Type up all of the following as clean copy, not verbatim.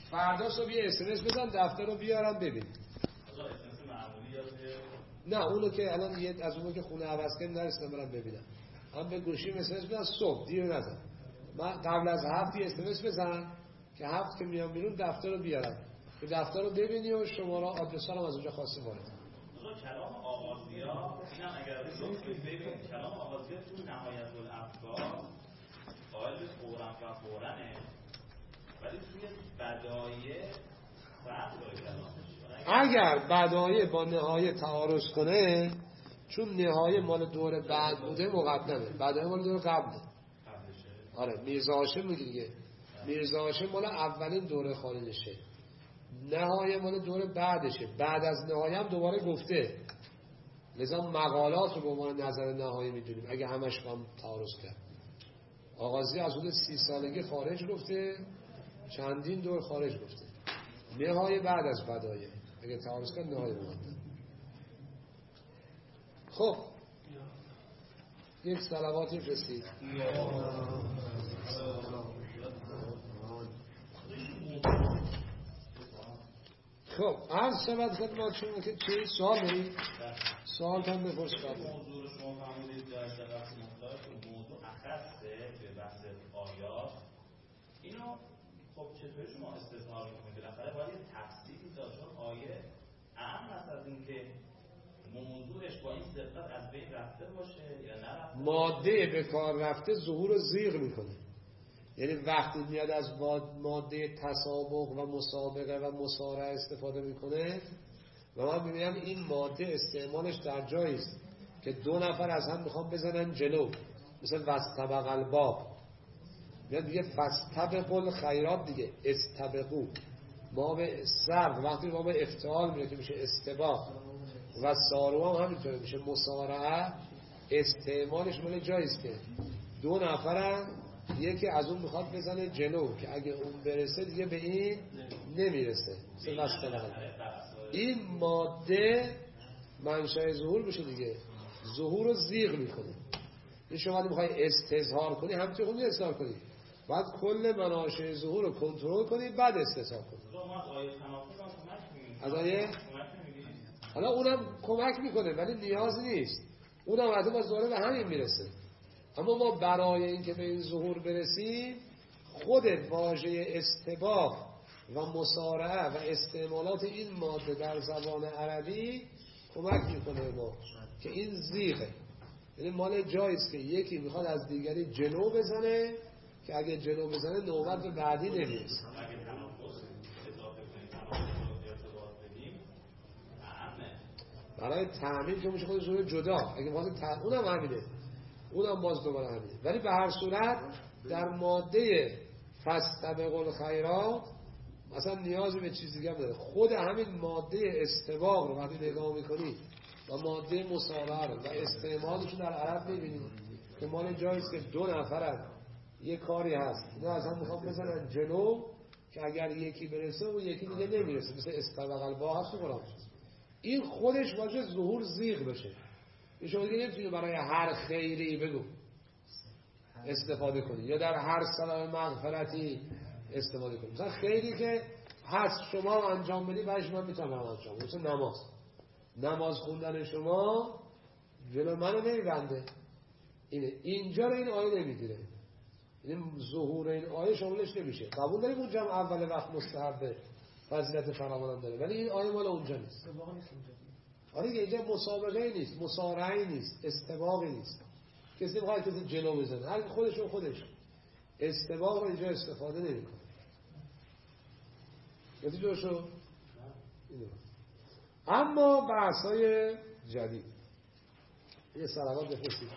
فردا صبح یه SMS بزن دفتر رو بیارم ببین. نه اونو که الان یه از اونو که خونه عوض کردم نرسیدم برم ببینم. هم به گوشی SMS بزن صبح دیر نزن. من قبل از 7 یه SMS بزن که 7 که میام بیرون دفتر رو بیارم. که دفتر رو ببینی و شماره آدرس رو از اونجا خواسته وارد. کلام آغازیا اینم اگر ببینید کلام آغازیا تو نهایت الافکار قائل به فوراً و فورانه، ولی توی بدایه فرق داره کلامش. اگر بدایه با نهایه تعارض کنه، چون نهایه مال دور بعد بوده مقدمه، بدایه مال دور قبله. آره میرزا هاشم میگه دیگه، میرزا هاشم مال اولین دوره خالدشه، نهایه مال دور بعدشه، بعد از نهایه هم دوباره گفته، لذا مقالات رو به عنوان نظر نهایی میدونیم اگه همش با هم تعارض کرد. آغازی از حدود 30 سالگی خارج گفته، چندین دور خارج گفته، نهایه بعد از بدایه، اگه تعارض کرد نهایه مقدم. خب یک صلواتی فرستید. خب عرض شود خدمت شما که چه سوال دارید؟ سوال هم بپرس. موضوع رو شما فهمیدید در شرف مختلف موضوع اخصه به بحث آیات، اینو خب چطوری شما استثناء میکنید؟ بالاخره باید یه تفصیلی داد، چون آیه اهم است از این که موضوعش با این دقت از بین رفته باشه یا نرفته. ماده به کار رفته ظهور رو زیغ میکنه، یعنی وقتی میاد از ماده تسابق و مسابقه و مصارعه استفاده میکنه و من میبینم این ماده استعمالش در جایی است که دو نفر از هم میخوان بزنن جلو، مثل وستبق الباب، میاد دیگه فستبقوا الخیرات دیگه، استبقوا، ما به سر وقتی ما به افتعال میره که میشه استباق، و سارو هم همینطوره میشه مسارعه، استعمالش مال جایی است که دو نفرن، یکی از اون میخواد بزنه جلو که اگه اون برسه دیگه به این نمیرسه. این ماده منشأ ظهور بشه دیگه، ظهور رو زیغ میکنه. این شما میخوای استظهار کنی همچه خودی استظهار کنی، باید کل مناشأ ظهور رو کنترل کنی بعد استظهار کنی. از آیه حالا اونم کمک میکنه ولی نیاز نیست، اونم از اون ظاهره به همین میرسه. اما ما برای اینکه به این ظهور برسیم خود واژه استباق و مصارعه و استعمالات این ماده در زبان عربی کمک میکنه ما که این زیغه، یعنی مال جاییست که یکی میخواد از دیگری جلو بزنه که اگه جلو بزنه نوبت به بعدی نمیرسه. برای تعمیم که میشه خود ظهور جدا، اگه میخواد اونم همینه، اونم باز دوباره همینه، ولی به هر صورت در ماده فاستبقوا الخیرات مثلا نیازی به چیز دیگه نداره، خود همین ماده استباق رو وقتی نگاه میکنید و ماده مصارعه رو و استعمالش در عرب میبینید که مال جاییست که دو نفرن یه کاری هست اینا از هم میخوام بزنن جلو که اگر یکی برسه و یکی دیگه نمیرسه، مثل استبق البا هست تو قرآن. این خودش باشه ظهور زیغ بشه. این شما دیگه نمیتونی برای هر خیری بگو استفاده کنی یا در هر سلام مغفرتی استفاده کنی. مثلا خیلی که هست شما انجام بدی بعدش من میتونم انجام بدم، مثل نماز خوندن شما جلو منو نمیبنده، اینجا رو این آیه نمیگیره، این ظهور این آیه شاملش نمیشه. قبول داریم اونجا هم اول وقت مستحبه فضیلت فراوان داره، ولی این آیه مال اونجا نیست. آره اینجا مسابقه نیست، مصارعه نیست، استباقی نیست، کسی میخواد کسی جلو بزنه، هر خودش استباق رو اینجا استفاده نمیکنه. نتیجه شو اما بحث‌های جدید یه صلوات بفرستید.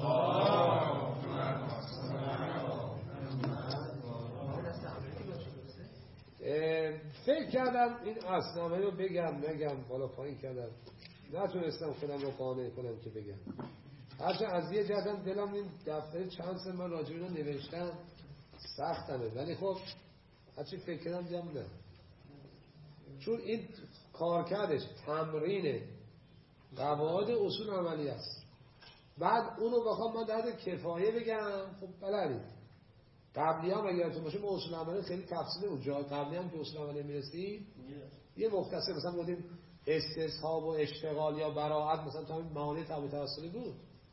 فکر کردم این اسنامه رو بگم بالا پایین کردم، نتونستم خودم رو قانع کنم که بگم. هرچند از یه جهتم دلم این دفتر چند سن من راجع رو نوشتم سختمه، ولی خب هرچی فکر کردم دیدم نه، چون این کارکردش تمرین قواعد اصول عملی است. بعد اونو بخوام من در کفایه بگم، خب بلدید قبلی هم اگر یادتون باشه ما اصول عملی خیلی تفصیلی بود. جای قبلی هم که اصول عملی میرسیم یه مختصر مثلا بودیم استصحاب و اشتغال یا براعت مثلا تا همین معانی تبع توسلی بود.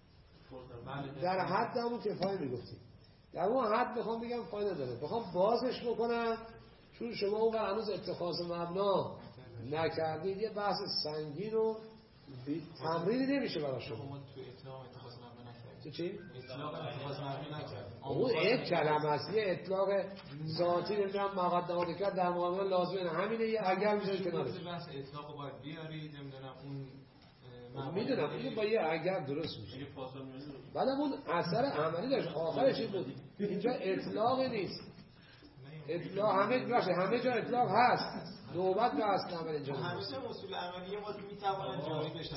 در حد همون کفایه میگفتیم. در اون حد بخوام بگم فایده داره. بخوام بازش بکنم چون شما اون هنوز اتخاذ مبنا نکردید یه بحث سنگین و تمرینی نمیشه برای شما. تو اطلاق اتخاذ مبنا نکردید. تو چی؟ اطلاق اتخاذ مبنا نکردید. اون یک کلمه است، یه اطلاق ذاتی نمیدونم مقدمات کرد در مقابل لازمه همینه. یه اگر میذارید کنارش بحث اطلاقو باید بیارید نمیدونم اون میدونم این با یه اگر درست میشه. بعد اون اثر عملی داشت آخرش این بود اینجا اطلاق نیست. اطلاق همه جا اطلاق هست. نوبت به اصل عمل اینجا همیشه اصول عملیه ما میتوانن جاری بشن.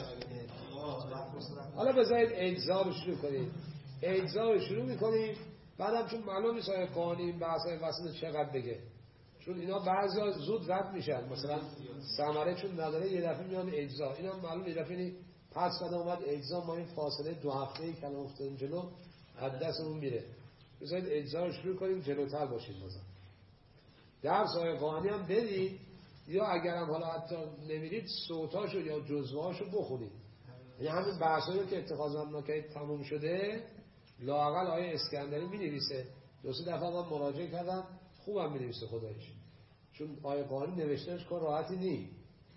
حالا بذارید اجزا رو شروع کنیم. اجزا رو شروع میکنیم بعدم چون معلوم نیست آیا قوانین بحث‌های وسط چقدر بگه چون اینا بعضیا زود رد میشن مثلا ثمره چون نداره یه دفعه میان اجزا اینا معلوم یه دفعه پس بعد اومد اجزا ما این فاصله 2 هفته‌ای کلمه افتادیم جلو از دستمون میره. بذارید اجزا رو شروع کنیم جلوتر باشیم. بازم درس‌های قوانین هم برید یا اگرم حالا حتی نمیرید صوتاشو یا جزوهاشو بخونید. یعنی همین بحثایی که اتخاذ مبنا کردید تموم شده لااقل آیه اسکندری می‌نویسه. 2-3 دفعه من مراجعه کردم خوبم می‌نویسه خدایش. چون آیه قوانین نوشتنش کار راحتی نیست.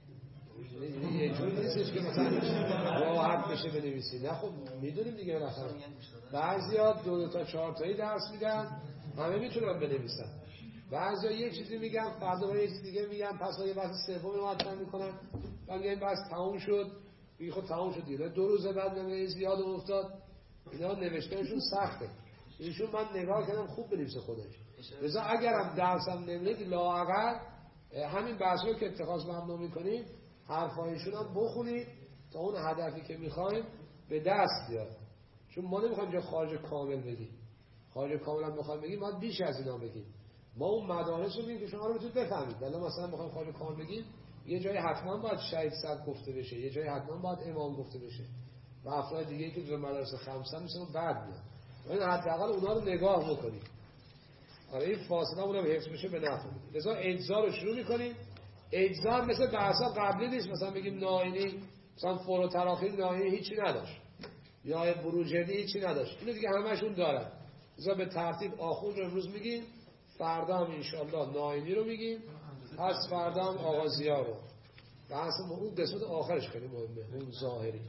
یه جوری نیستش که مثلا راحت بشه بنویسی. نه خب میدونیم دیگه بالاخره بعضیا 2 تا 4 تایی درس میدن همه میتونن بنویسن. بعضیا یک چیزی میگن فردا یه چیز دیگه میگن پس یه بحث سومی مطرح میکنن بعد این بحث تموم شد میگه خب تموم شد دیگه 2 روز بعد میگه زیاد افتاد. اینا نوشتنشون سخته. ایشون من نگاه کردم خوب بنویسه خودش. لذا اگرم درسم نمیدید لااقل همین بحثایی که اتخاذ مبنا میکنید حرفایشون هم بخونید تا اون هدفی که میخوایم به دست بیاد. چون ما نمیخوایم جا خارج کامل بگیم. خارج کامل هم میخوایم بگیم باید بیش از اینا بگیم. ما اون مدارس رو میگیم که شما رو بتونید بفهمید. ولی مثلا میخوایم خارج کامل بگیم یه جایی حتما باید شهید صد گفته بشه، یه جایی حتما باید امام گفته بشه و افراد دیگه که در مدارس خمسه میشن بعد میاد. این حداقل اونا رو نگاه بکنید. آره این فاصله اونم حفظ بشه به نفع. لذا اجزا رو شروع می‌کنیم. اجزا هم مثل بحثا قبلی نیست مثلا بگیم نائینی مثلا فور و تراخیر نائینی هیچی نداشت یا بروجردی هیچی نداشت. اینو دیگه همشون دارن. لذا به ترتیب آخوند رو امروز میگیم، فردا هم انشالله نائینی رو میگیم، پس فردا هم آغازیا رو. بحث اون قسمت آخرش خیلی مهمه اون ظاهری.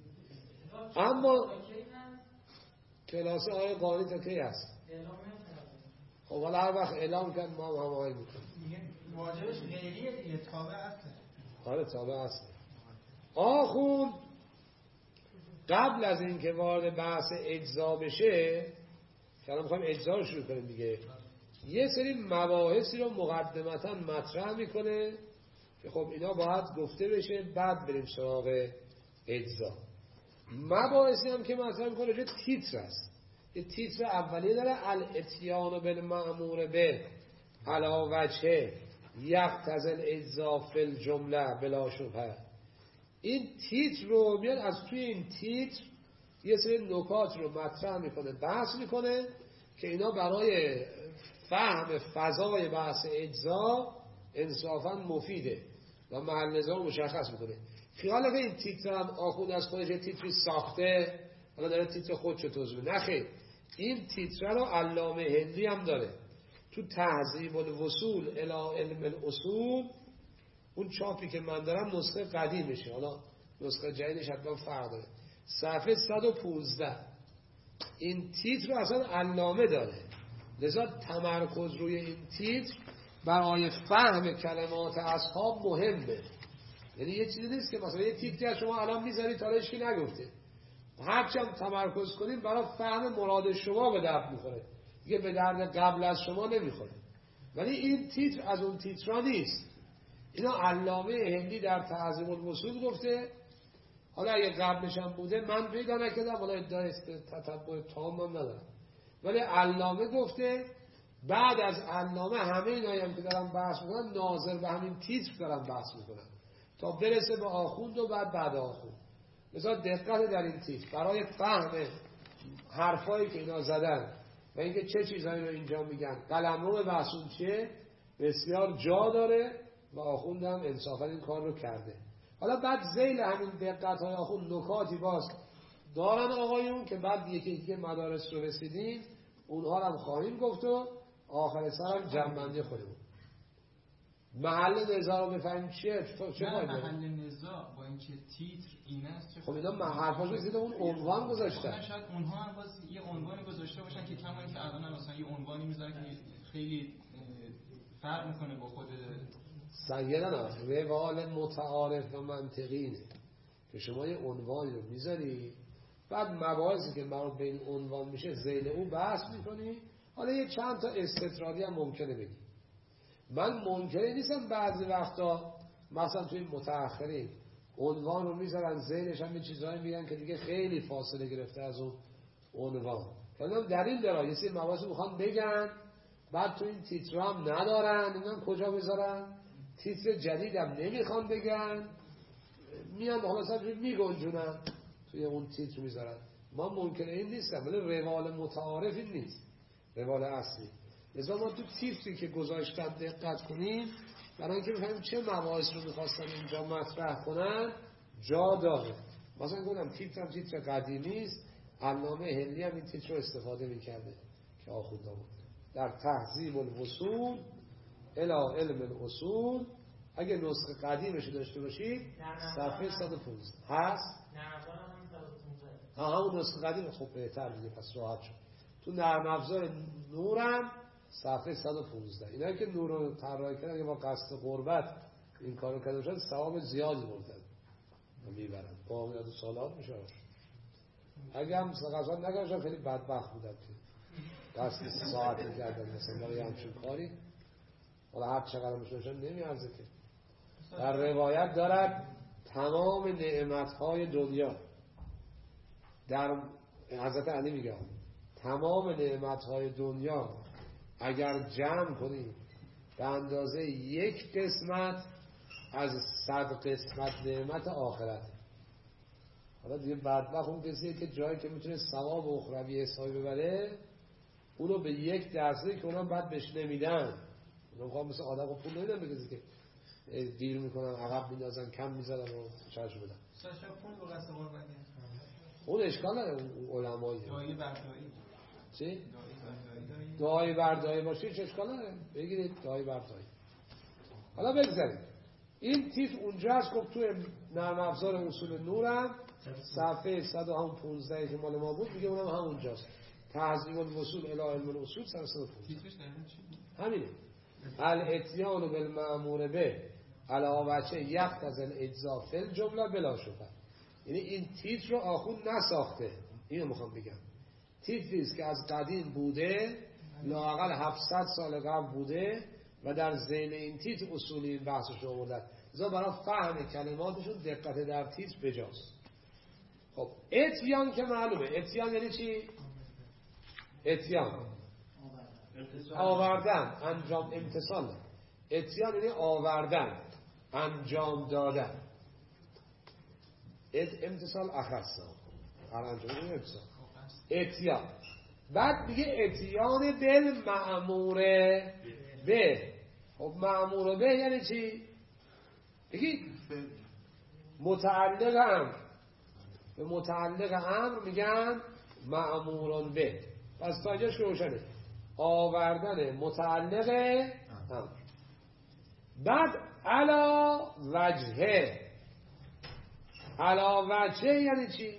اما کلاس آیه قانی تا کی هست؟ خب حالا هر وقت اعلام کرد ما هم هماهنگ میکنیم. واجبش غیریه دیگه تابع اصله. آره تابع اصله. آخوند قبل از اینکه وارد بحث اجزا بشه که الان میخوایم اجزا رو شروع کنیم دیگه یه سری مباحثی رو مقدمتا مطرح میکنه که خب اینا باید گفته بشه بعد بریم سراغ اجزا. مباحثی هم که مطرح میکنه راجع تیتر است. یه تیتر اولیه داره الاتیان بالمأمور به علی وجه یقتضی الاجزا فی الجمله بلا شبهه. این تیتر رو میاد از توی این تیتر یه سری نکات رو مطرح میکنه بحث میکنه که اینا برای فهم فضای بحث اجزا انصافا مفیده و محل نظام مشخص میکنه. خیال که این تیتر هم آخوند از خودش یه تیتری ساخته حالا داره تیتر خودشو توضیح میده. نخیر این تیتر رو علامه هندی هم داره تو تهذیب الوصول الی علم الاصول. اون چاپی که من دارم نسخه قدیمشه، حالا نسخه جدیدش حتما فرق داره. صفحه 115 این تیتر رو اصلا علامه داره. لذا تمرکز روی این تیتر برای فهم کلمات اصحاب مهمه. یعنی یه چیزی نیست که مثلا یه تیتری از شما الان میذارید تا هیچکی نگفته، هرچند تمرکز کنیم برای فهم مراد شما به درد میخوره دیگه، به درد قبل از شما نمیخوره. ولی این تیتر از اون تیترها نیست. اینا علامه هندی در تهذیب الوصول گفته. حالا اگه قبلش هم بوده من پیدا نکردم، حالا ادعای تتبع تام هم ندارم، ولی علامه گفته. بعد از علامه همه اینایی هم که دارن بحث میکنن ناظر به همین تیتر دارن بحث میکنن تا برسه به آخوند و بعد آخوند. مثلا دقت در این تیتر برای فهم حرفایی که اینا زدن و اینکه چه چیزایی رو اینجا میگن. قلمرو محسون چیه؟ بسیار جا داره و آخوندم انصافا این کار رو کرده. حالا بعد ذیل همین دقت‌های آخوند نکاتی باز دارن آقایون که بعد یکی مدارس رو رسیدیم اونها هم خواهیم گفت و آخر سر هم جمع‌بندی خودمون. محل نزاع رو بفهمیم چیه؟ چه محل نزاع با اینکه تیتر این است. خب اینا حرفاشو زیر اون عنوان گذاشتن. شاید اونها هم باز یه عنوانی گذاشته باشن که کما اینکه الان مثلا یه عنوانی میذارن که خیلی فرق میکنه با خود سیدنا روال متعارف و منطقینه که شما یه عنوانی رو میذاری بعد مباحثی که مربوط به این عنوان میشه ذیل او بحث میکنی. حالا یه چند تا استطرادی هم ممکنه بگی. من منکری نیستم بعضی وقتا مثلا توی متأخرین عنوان رو میذارن ذیلش هم یه چیزایی میگن که دیگه خیلی فاصله گرفته از اون عنوان. یعنی در این درا یه سری مباحث میخوان بگن بعد تو این تیتر هم ندارن. اینا کجا بذارن؟ تیتر جدید هم نمیخوان بگن میان حالا میگنجونن توی اون تیتر میذارن. ما ممکنه این نیستم ولی روال متعارف این نیست، روال اصلی. لذا ما تو تیتری که گذاشتن دقت کنیم برای اینکه بفهمیم چه مباحث رو میخواستن اینجا مطرح کنن جا داره. مثلا گفتم تیتر تیتر قدیمی است. علامه هندی هم این تیتر رو استفاده میکرده که آخونده بود در تهذیب الوصول الی علم الاصول. اگه نسخه قدیمش داشته باشید صفحه 115 هست. همون نسخه قدیم. خب بهتر دیگه پس راحت شد. تو نرم افزار نورم صفحه 115. اینایی که نور رو طراحی کردن با قصد قربت این کارو کرده باشن ثواب زیادی بردن میبرن. با یاد سالات میشه. اگه هم قضا نگاشتن خیلی بدبخت بودن که قصد ساعتی کردن مثلا برای همچین کاری. حالا هر چقدر میشونشن نمیارزه که. در روایت دارد تمام نعمتهای دنیا در حضرت علی میگه تمام نعمتهای دنیا اگر جمع کنیم به اندازه یک قسمت از 100 قسمت نعمت آخرت. حالا دیگه بدبخت اون کسیه که جایی که میتونه ثواب اخروی حسابی ببره اونو به 1% که اونا بعد بهش نمیدن. اونا میخوام مثل آدم پول نمیدن به کسی که دیر میکنن عقب میندازن کم میزدن و چارش بدن. ساشا پول رو قصد قربانی اون اشکال نداره. اون علمایی دایی بردایی چی؟ دایی بردایی باشه چه اشکال نداره. بگیرید دایی بردایی. حالا بگذارید این تیتر اونجا هست. گفت توی نرم افزار اصول نورم صفحه 115 که مال ما بود میگه اونم همونجاست. تهذیب الوصول الی علم الاصول 115 همینه. الاتیان بالمأمور به علاوه وجه یقتضی الاجزاء فی الجمله بلا شبهه. یعنی این تیتر رو آخوند نساخته. اینو میخوام بگم. تیتری است که از قدیم بوده لااقل 700 سال قبل بوده و در ذیل این تیتر اصولی این بحثش رو آوردن. لذا برای فهم کلماتشون دقت در تیتر بجاست. خب اتیان که معلومه. اتیان یعنی چی؟ اتیان آوردن، انجام، امتصال. اتیان یعنی آوردن، انجام دادن. امتصال اخصا انجام امتصال. اتیان بعد میگه اتیان بالمأموره به. خب مأموره به یعنی چی؟ بگید متعلق امر. به متعلق امر میگن مأموران به. پس تا اینجاش روشنه. آوردن متعلق امر. بعد علا وجهه. علا وجهه یعنی چی؟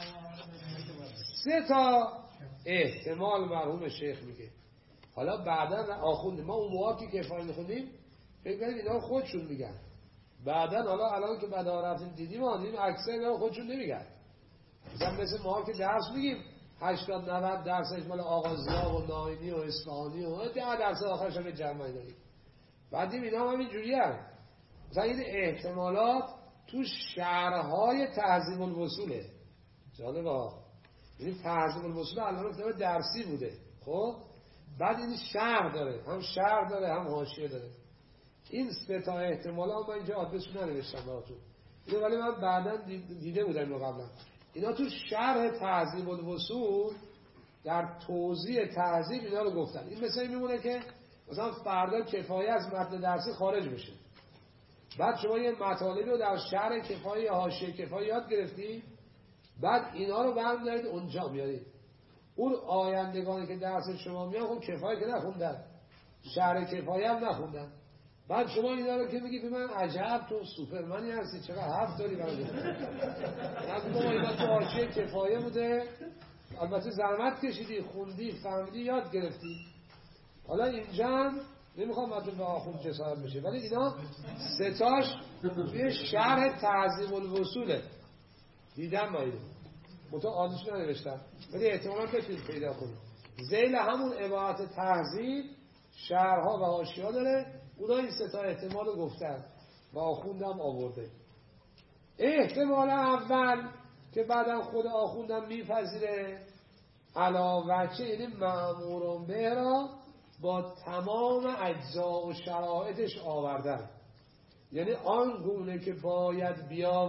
3 تا احتمال مرحوم شیخ میگه. حالا بعدا آخوند ما اون موقعی که کفایه میخوندیم فکر کنید اینا خودشون میگن. بعدا حالا الان که بعدا رفتیم دیدیم اکثر اینا خودشون نمیگن. مثل ما که درس میگیم 80-90 درصدش مال آغازیا و ناینی و اصفهانی و 10% آخرش هم جمعی داریم. بعدیم اینا هم اینجوری هست. مثلا این احتمالات تو شرحهای تهذیب الوصوله. جالبه ها. یعنی تهذیب الوصول الان کتاب درسی بوده. خب بعد این شرح داره. هم شرح داره هم حاشیه داره. این 3 تا احتمال ها من اینجا آدرسشون ننوشتم براتون. اینو ولی من بعدا دیده بودم اینو قبلا. اینا تو شرح تهذیب الوصول در توضیح تهذیب اینا رو گفتن. این مثلا میمونه که مثلا فردا کفایه از متن درسی خارج بشه، بعد شما یه مطالبی رو در شرح کفایه یا حاشیه کفایه یاد گرفتی، بعد اینا رو برمی‌دارید اونجا میارید. اون آیندگانی که درس شما میان خب کفایه که نخوندن، شرح کفایه هم نخوندن، بعد شما اینا رو که میگی به من عجب تو سوپرمنی هستی چقدر حرف داری برای من اینا تو حاشیه کفایه بوده، البته زحمت کشیدی خوندی فهمیدی یاد گرفتی. حالا اینجا هم نمیخوام مطلب به آخوند جسارت بشه، ولی اینا ستاش توی شرح تهذیب الوصوله دیدم مایده منطقه آدوش ننوشتم، ولی احتمالا بتونید پیدا کنید. ذیل همون عبارت تهذیب شرحها و حاشیه‌ها داره، اونا این ستا احتمال رو گفتن و آخوندم آورده. احتمال اول که بعدم خود آخوندم میپذیره علاوه یعنی مأمورون به را با تمام اجزا و شرایطش آوردن، یعنی آن گونه که باید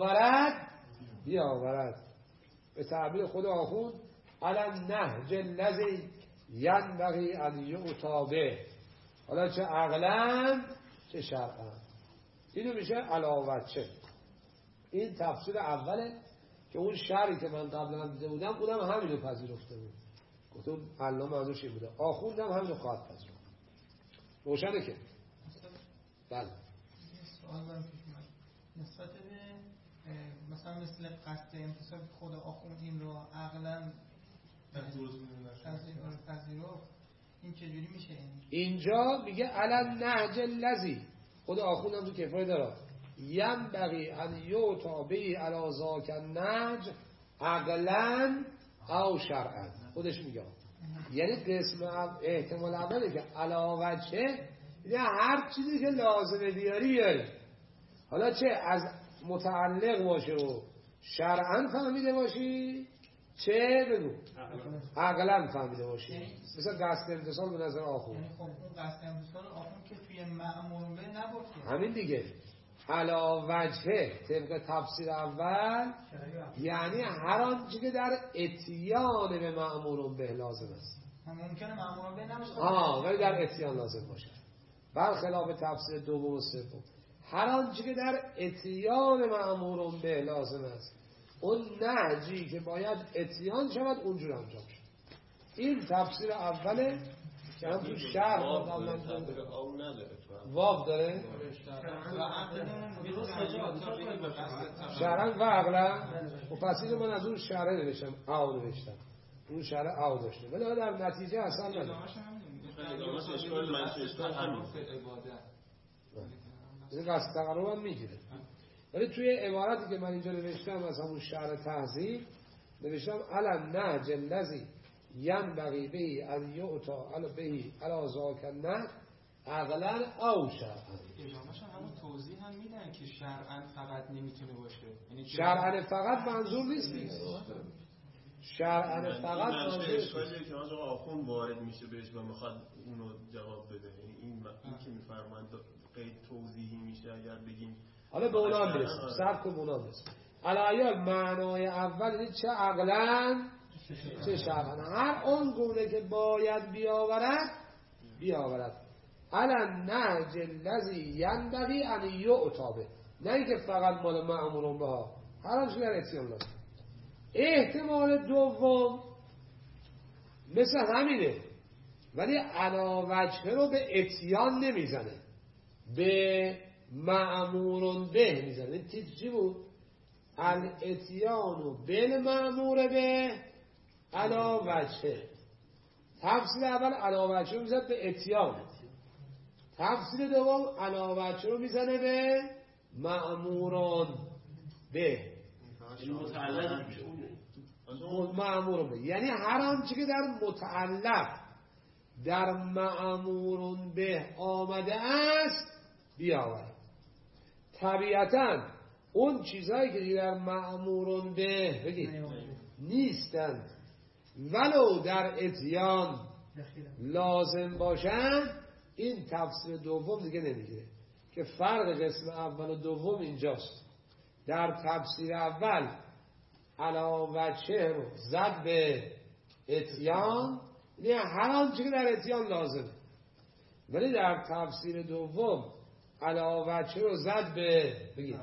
بیاورد. به تعبیر خود آخوند علی نهج الذی ینبغی ان یؤتی به، حالا چه عقلا چه شرعا. اینو میشه علاوه چه. این تفسیر اوله که اون شرعی که من قبلا دیده بودم اونم همینو پذیرفته بود، گفتم الله منظورش این بوده، آخوندم همینو خواهد پذیرفت. روشنه که بله. سوال دارم پیش اومد نسبت به مثلا مثل قصد انتصاب خود آخوند این رو عقلا پذیرفت، این چجوری میشه؟ اینجا میگه علی نهج الذی، خود آخوندم تو کفایه داره، ینبغی ان یؤتی به علی ذاک النهج عقلا او شرعا. خودش میگه یعنی قسم احتمال اولی که علاوه چه، یعنی هر چیزی که لازمه بیاری، حالا چه از متعلق باشه و شرعا فهمیده باشی، چه بگو عقلا فهمیده باشی، مثل قصد امتصال به نظر آخوند. یعنی خب اون قصد امتصال آخوند که توی مأمور به نبود همین دیگه علاوه طبق تفسیر اول یعنی هر آنچه که در اتیان به مأمور به لازم است. ممکنه مأمور به نباشه ولی در اتیان لازم باشه، برخلاف تفسیر دوم و سوم هر آنچه که در اتیان مأمور به لازم است، اون نهجی که باید اتیان شود اونجور انجام شد. این تفسیر اوله که هم تو شهر واقع داره شهرن و عقلا و پس این من از اون شهره نوشتم او نوشتم، اون شهره او داشته، ولی در نتیجه اصلا نداره. این قصد تقرب هم میگیره، ولی توی عبارتی که من اینجا نوشتم از همون شهر تهذیب نوشتم علی نهج الذی ینبغی به ان یؤتی به علی ذاک النهج عقلا او شرعا. ادامه‌ش همون توضیح هم میدن که شرعا فقط نمیتونه باشه، یعنی شرعا فقط منظور نیست، شرعا فقط منظور اشکالی که از آخوند وارد میشه بهش و میخواد اونو جواب بده، این که میفرمایند قید توضیحی میشه اگر بگیم. حالا به اونا میرسیم، صبر کن اونا میرسیم. علیه معنای اول یعنی چه عقلا چه شرعا، هر اون گونه که باید بیاورد علی نهج الذی ینبغی ان یؤتی به، نه اینکه فقط مال مأمورون بها، هر آنچه در اتیان لازم. احتمال دوم مثل همینه ولی علاوه رو به اتیان نمیزنه، به مأمورون به میزنه. چی بود؟ الاتیانو بالمأمور به علاوه. تفسیر اول علاوه رو میزنه به اتیان، تفسیر دوم علاوه رو میزنه به مأمورون به مأمورون به، یعنی هر آنچه که در متعلق در مأمورون به آمده است بیاورد. طبیعتاً اون چیزهایی که در مأمورون به بگید نیستند ولو در اتیان لازم باشند، این تفسیر دوم دیگه نمیگیره که فرق قسم اول و دوم اینجاست. در تفسیر اول علاوه رو زد به اتیان یعنی هر آنچه که در اتیان لازمه. ولی در تفسیر دوم علاوه رو زد به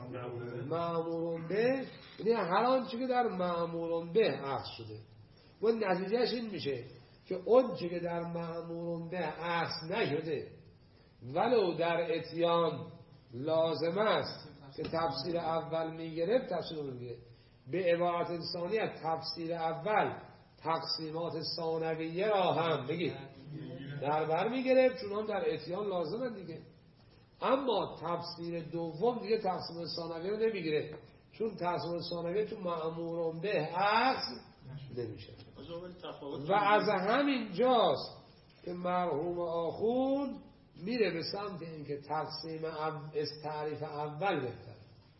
مأمورون به، یعنی هر آنچه که در مأمورون به اخذ شده و نتیجهش این میشه که اون چه که در مأمورون به اخذ نشده ولو در اتیان لازم است که تفسیر اول میگرفت تفسیر دوم میگرفت. به عبارت انسانیت تفسیر اول تقسیمات ثانویه را هم بگید در بر میگرفت چون هم در اتیان لازمه دیگه. اما تفسیر دوم دیگه تقسیم ثانویه رو نمیگیره چون تقسیم ثانویه تو مأمورون به اخذ نمیشه. و از همین جاست که مرحوم آخوند میره به سمت اینکه تقسیم از تعریف اول بهتره.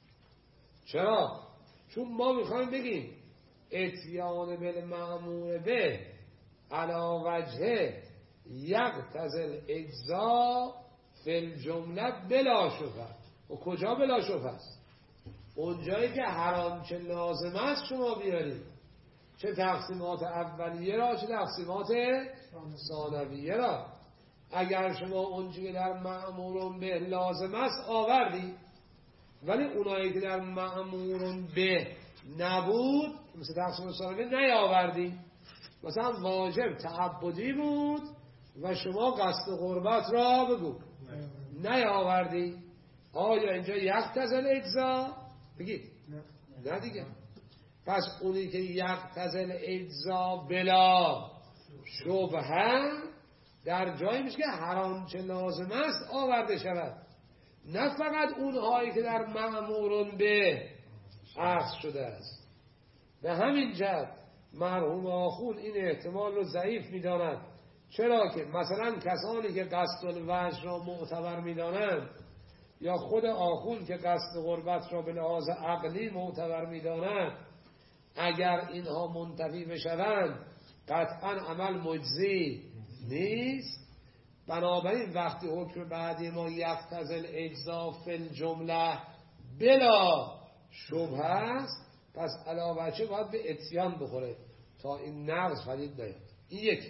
چرا؟ چون ما میخوایم بگیم اتیان بالمأمور به علی وجه یقتضی الاجزاء فی الجمله بلا شبهه. و کجا بلا شبهه است؟ اونجایی که هر آنچه لازم است شما بیارید، چه تقسیمات اولیه را چه تقسیمات ثانویه را. اگر شما اونجا که در مأمورون به لازم است آوردی، ولی اونایی که در مأمورون به نبود مثل تقسیم ثانویه نیاوردی. مثلا واجب تعبدی بود و شما قصد قربت را بگو نیاوردی، آیا اینجا یقتضی الاجزاء؟ بگید نه دیگه. پس اونی که یقتضی الاجزاء بلا شبهه در جایی میشه که هر آنچه لازم است آورده شود، نه فقط اونهایی که در مأمورون به اخذ شده است. به همین جهت مرحوم آخوند این احتمال رو ضعیف میداند. چرا که مثلا کسانی که قصد الوجه را معتبر میدانند یا خود آخوند که قصد قربت را به لحاظ عقلی معتبر میدانند، اگر اینها منتفی بشوند قطعا عمل مجزی نیست. بنابراین وقتی حکم بعدی ما یقتضی الاجزاء فی الجمله بلا شبهه است، پس علاوه چه باید به اتیان بخوره تا این نقض پدید نیاد. این یک.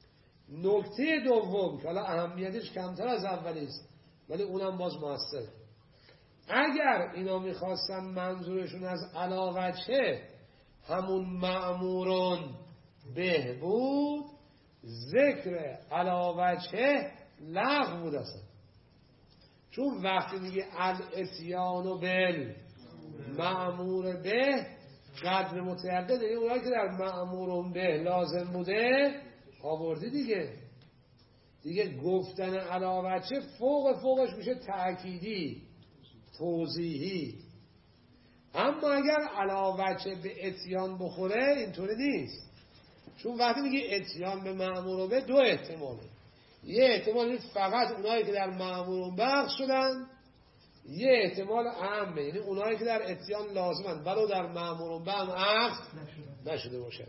نکته دوم که حالا اهمیتش کمتر از اولی است ولی اونم باز موثره. اگر اینا میخواستن منظورشون از علاوه چه همون مأمورون به بود، ذکر علاوه چه لغو بود اصلا. چون وقتی میگه الاتیان و بل مأمور به قدر متعدد، یعنی اونایی که در مأمورون به لازم بوده آوردی دیگه گفتن علاوه چه فوقش میشه تأکیدی توضیحی. اما اگر علاوه چه به اتیان بخوره اینطوری نیست. چون وقتی میگه اتیان به مأمور به دو احتماله. یه احتمال فقط اونایی که در مأمورون بخش شدن، یه احتمال عامه یعنی اونایی که در اتیان لازمن ولو در مأمورون به هم اخذ نشده باشه.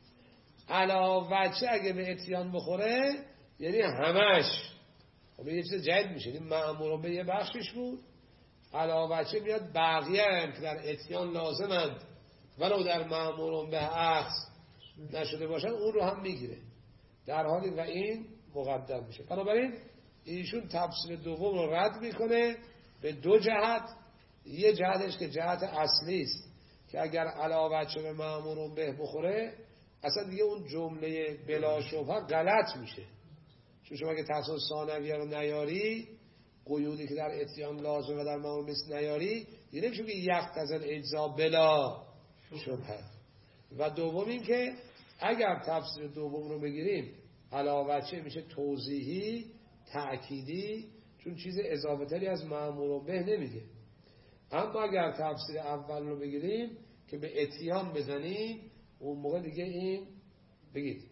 علاوه چه اگه به اتیان بخوره یعنی همش. خب یه چیز جدید میشه. این مأمورون به یه بخشش بود، علاوه چه میاد بقیه هم که در اتیان لازمند ولو در مأمورون به اخذ نشده باشن اون رو هم میگیره در حالی و این مقدم میشه. بنابراین ایشون تفسیر دوم رو رد میکنه به دو جهت. یه جهتش که جهت اصلی است که اگر علاوه چه به مأمورون به بخوره اصلا دیگه اون جمله بلا شبهه غلط میشه. چون شما که تفسیر ثانویه رو نیاری، قیودی که در اتیان لازم و در مأمورون به نیاری، دیگه نمیشه که یقتضی الاجزاء بلا شبهه. و دوم این که اگر تفسیر دوم رو بگیریم علاوه چه میشه توضیحی تأکیدی، چون چیز اضافه تری از مأمور به نمیگه. اما اگر تفسیر اول رو بگیریم که به اتیان بزنیم اون موقع دیگه این بگید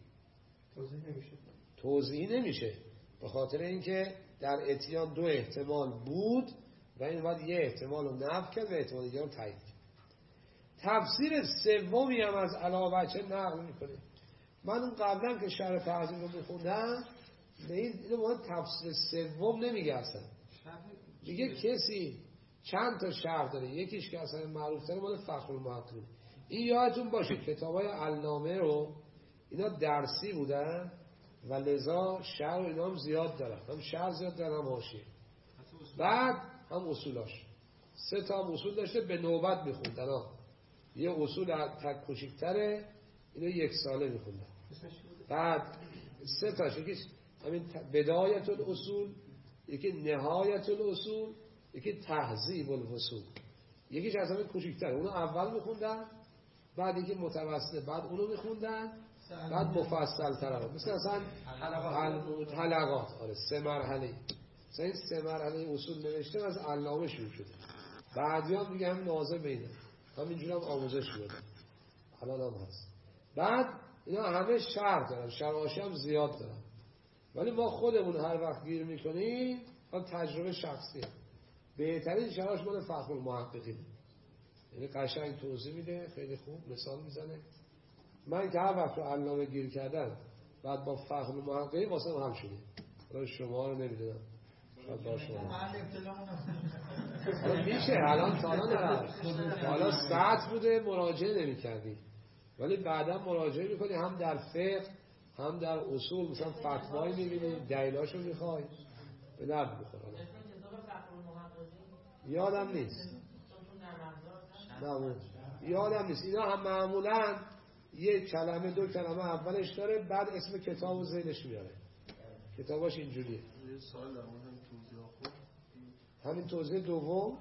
توضیحی نمیشه به خاطر اینکه در اتیان دو احتمال بود و این باید یه احتمال رو نفی کرد و احتمال دیگه رو تایید کرد. تفسیر سومی هم از علاوه چه نقل میکنه. من اون قبلا که شرح تعظیم رو میخوندم به این باید تفسیر سوم نمیگه اصلا. میگه کسی چند تا شرح داره، یکیش که اصلا معروف تره مال فخرالمحققین. این یادتون باشه کتابای علامه رو اینا درسی بودن و لذا شعر و اینا هم زیاد دارن، هم شعر زیاد دارن هم حاشیه. بعد هم اصولاش 3 تا اصول داشته، به نوبت میخوندن. یه اصول تک کوچیک‌تره، اینو 1 ساله میخوندن. بعد 3 تاش، یکیش همین بدایت الاصول، یکی نهایت الاصول، یکی تهذیب الفصول. یکیش از همین کوچیک‌تره، اونو اول میخوندن، بعد یکی متوسط، بعد اونو میخوندن، بعد مفصل تر. مثل اصلا حلقات. آره 3 مرحله. مثلا این 3 مرحله اصول نوشته از علامه شروع شده. بعدی هم دیگه هم ناظم اینه، همینجور هم آموزش شده، الان هم هست. بعد اینا همه شرح دارن، شرحاشی هم زیاد دارن، ولی ما خودمون هر وقت گیر میکنیم هم تجربه شخصیه. بهترین شرحش مال فخر المحققین، یعنی قشنگ توضیح میده، خیلی خوب مثال میزنه. من که هر وقت رو علامه گیر کردم بعد با فخر المحققین واسه هم شده. حالا شما رو نمیدونم، شاید با شما حالا میشه، الان تا حالا ساعت بوده مراجعه نمی کردی، ولی بعدا مراجعه میکنی، هم در فقه هم در اصول، مثلا فتوایی میبینی دلیلاشو میخوای، به درد بخوره. یادم نیست، یادم نیست. اینا هم معمولا یه کلمه 2 کلمه اولش داره، بعد اسم کتاب و زیلش میاره. کتاباش اینجوریه. همین توضیح دوم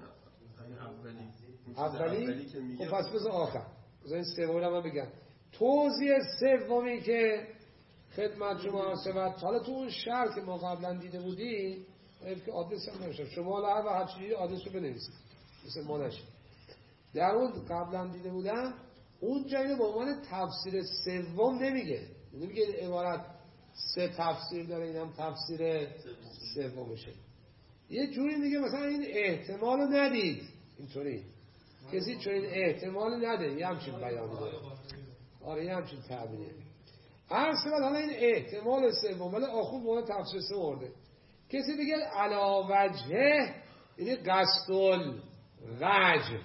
اولی خب پس بذار آخر، بذار این سومی رو من بگم. توضیح سومی که خدمت شما عرض شود، حالا تو اون شرح که ما قبلا دیده بودیم که آدرس هم نوشتم، شما حالا هر چیزی آدرس رو بنویسید مثل ما نشه. در اون قبلا دیده بودم اونجا اینو به عنوان تفسیر سوم نمیگه، نمیگه عبارت 3 تفسیر داره اینم تفسیر سومشه. یه جوری میگه مثلا این احتمال رو ندید، اینطوری کسی چون این احتمال نده، یه همچین بیانی داره. آره یه همچین تعبیره. هر سبب حالا این احتمال سوم، ولی آخون باید تفسیر سوم ورده. کسی بگه علا وجهه، یعنی قصد الوجه،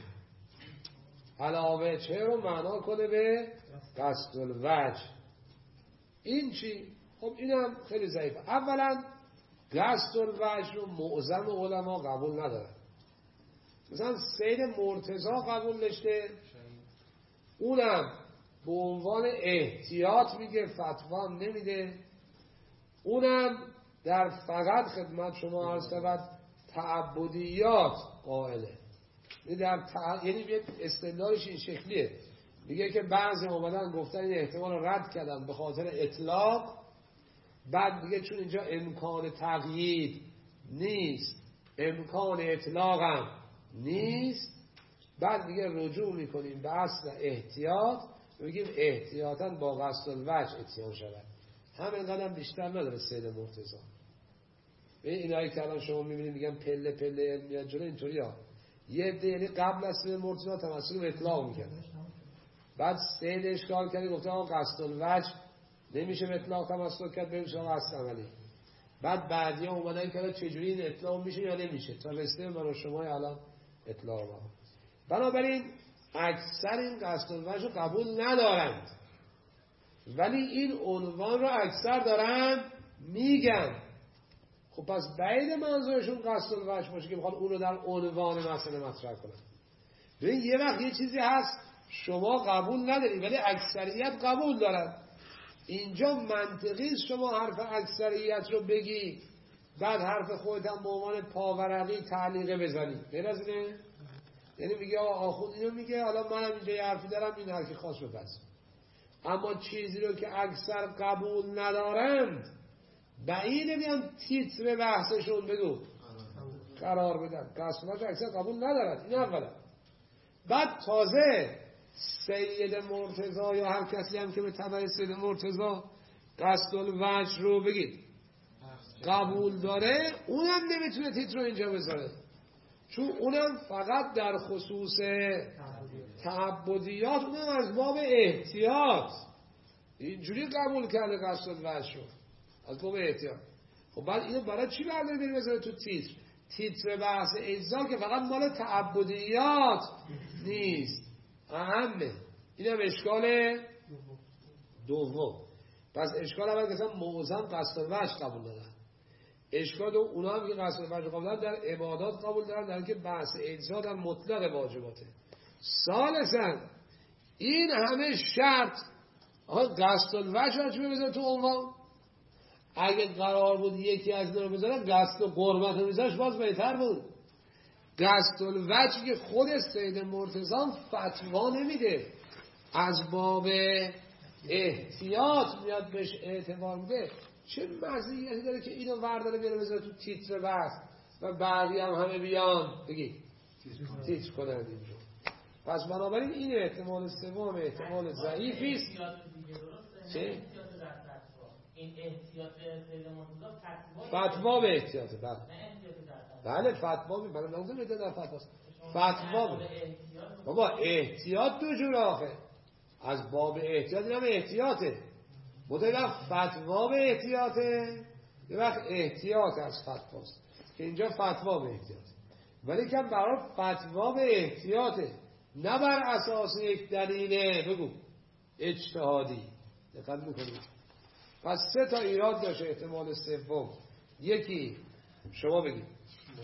علا وجهه رو معنا کنه به قصد الوجه. این چی؟ خب اینم خیلی ضعیفه. اولا قصد الوجه رو معظم علما قبول ندارن. مثلا سید مرتضی قبول داشته، اونم به عنوان احتیاط میگه، فتوا نمیده. اونم در فقط خدمت شما عرض شود تعبدیات قائله. یعنی استدلالش این شکلیه، میگه که بعضی اومدن گفتن این احتمال رو رد کردن به خاطر اطلاق، بعد میگه چون اینجا امکان تقیید نیست، امکان اطلاق هم نیست، بعد میگه رجوع میکنیم به اصل احتیاط، میگیم احتیاطاً با قصد الوجه اتیان شود. همین قدم بیشتر نداره سید مرتضی. به اینایی که الان شما میبینید میگن پله پله علمیت جلو، اینطوری ها. یه عده یعنی قبل از سید مرتضی تمسک به اطلاق میکردن، بعد سید اشکال کرده گفته آقا قصد الوجه نمیشه به اطلاق تمسک کرد، بریم سراغ اصل عملی. بعد بعدیا اومدن که چجوری این اطلاق میشه یا نمیشه، تا رسیده من و شما الان اطلاق ما. بنابراین اکثر این قصد الوجه رو قبول ندارند، ولی این عنوان رو اکثر دارن میگن. خب پس بعید منظورشون قصد الوجه باشه که بخواد اون رو در عنوان مسئله مطرح کنن. ببین یه وقت یه چیزی هست شما قبول ندارید ولی اکثریت قبول دارن. اینجا منطقی شما حرف اکثریت رو بگی بعد حرف خودت هم به عنوان پاورقی تعلیقه بزنی، غیر از اینه؟ یعنی میگه آخوند اینو میگه، حالا منم اینجا یه حرفی دارم، این هر کی خواست بپذیر. اما چیزی رو که اکثر قبول ندارند بعیده بیان تیتر بحثشون بگو قرار بدن. قصدش اکثر قبول ندارند، این اولا. بعد تازه سید مرتضی یا هر کسی هم که به تبع سید مرتضی قصد الوجه رو بگید قبول داره، اونم نمیتونه تیتر رو اینجا بذاره، چون اونم فقط در خصوص تعبدیات، اونم از باب احتیاط اینجوری قبول کرده قصد الوجه رو از باب احتیاط. خب بعد اینو برای چی برداری بریم بذاره تو تیتر؟ تیتر بحث اجزا که فقط مال تعبدیات نیست، اهمه. اینم اشکال دوم. پس اشکال اول که موزم قصد الوجه قبول دارن. اشکال اونا هم که قصد الوجه قبول دارن در عبادات قبول دارن، در که بحث اجزا در مطلق واجباته. ثالثاً این همه شرط قصد الوجه را چه بذاره تو عنوان؟ اگه قرار بود یکی از اینا رو بذاره قصد و قربت رو بذارش باز بهتر بود. قصد الوجه که خود سید مرتضی فتوا نمیده، از باب احتیاط میاد بهش اعتبار میده. چه مزیتی داره که اینو ورداره بیاره بذاره تو تیتر بحث و بعدی هم همه بیان بگی تیتر کنن اینجا. پس بنابراین این احتمال سوم احتمال ضعیفی است. چه؟ این احتیاط سید مرتضی فتوا به احتیاط. بله فتوا به من نمیدونم در فتواست. فتوا بابا احتیاط دو جور آخه. از باب احتیاط اینم احتیاطه. مطلق فتوا به احتیاطه، یه وقت احتیاط از فتواست که اینجا فتوا به احتیاطه، ولی که برای فتوا به احتیاطه، نه بر اساس یک دلیل بگو اجتهادی. دقت میکنید؟ پس سه تا ایراد داشته احتمال سوم. یکی شما بگید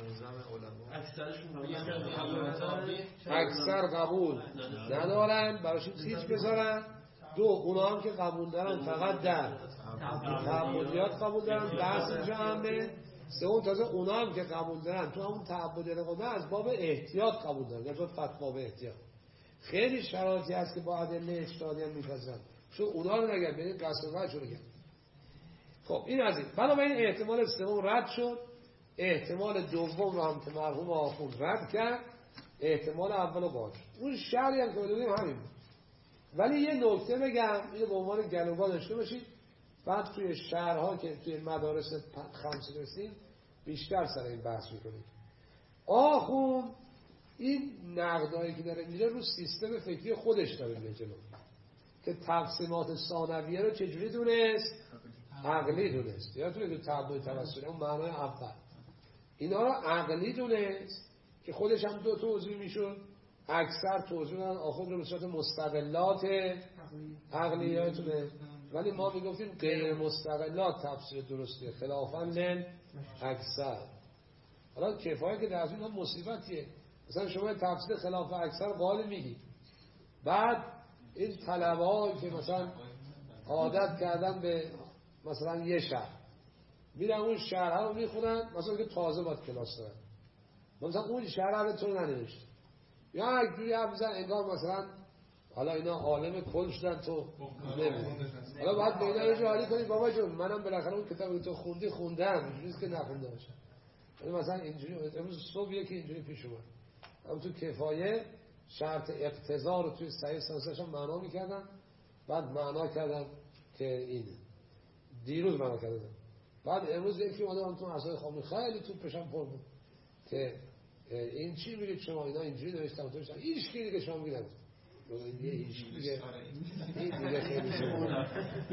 اکثر قبول ندارن براش هیچ بذارن. دو اونا هم که قبول دارن فقط در تعبدیات قبول دارن، بحث اینجا همه. سوم تازه اونا هم که قبول دارن تو همون تعبدیات قبول از باب احتیاط قبول دارن، یا تو فتوا به احتیاط. خیلی شرایطی هست که با ادله اجتهادی هم میپذیرن، چون اونا رو نگم ببین قصد الوجه رو نگم. خب این از این. بنابراین احتمال سوم رد شد، احتمال دوم رو هم که مرحوم آخوند رد کرد، احتمال اول رو باز. اون شرعی هم که بدونیم همین بود. ولی یه نکته بگم اینو به عنوان گلوگاه داشته باشید، بعد توی شهرها که توی مدارس خمسه رسید بیشتر سر این بحث میکنید. آخوند این نقدایی که داره میره رو سیستم فکری خودش داره میره جلو، که تقسیمات ثانویه رو چجوری دونست؟ عقلی دونست. یا توی تعبد توسلی اون معنای اول اینا رو عقلی دونست که خودش هم دو توضیح میشد. اکثر توضیح دادن آخوند رو به صورت مستقلات عقلیاتونه، ولی ما میگفتیم غیر مستقلات تفسیر درسته خلافاً لل اکثر. حالا کفایه که در این مصیبتیه. مثلا شما تفسیر خلاف اکثر قال میگی، بعد این طلبه‌ها که مثلا عادت کردن به مثلا یه شهر میرن اون شهرها رو میخونن، مثلا که تازه باید کلاس دارن، مثلا اون شهر رو تو ننوشت یا یک جوری حرف بزن انگار مثلا حالا اینا عالم کل شدن تو نمیدونی. حالا باید به اینا یه حالی کنی بابا جون منم بالاخره اون کتابی تو خوندم اینجوریه که نخونده باشم. مثلا اینجوری امروز صبح یکی اینجوری پیش اومد، اما تو کفایه شرط اقتضا رو توی صحیح سانسش هم معنا میکردن، بعد معنا کردن که این دیروز معنا کردن، بعد امروز یکی اومد تو اصلا خامی خیلی تو پشم پر بود که این چی میگید شما اینا اینجوری نوشتم تو نوشتم هیچ کی دیگه شما میگید این هیچ دیگه این دیگه خیلی شما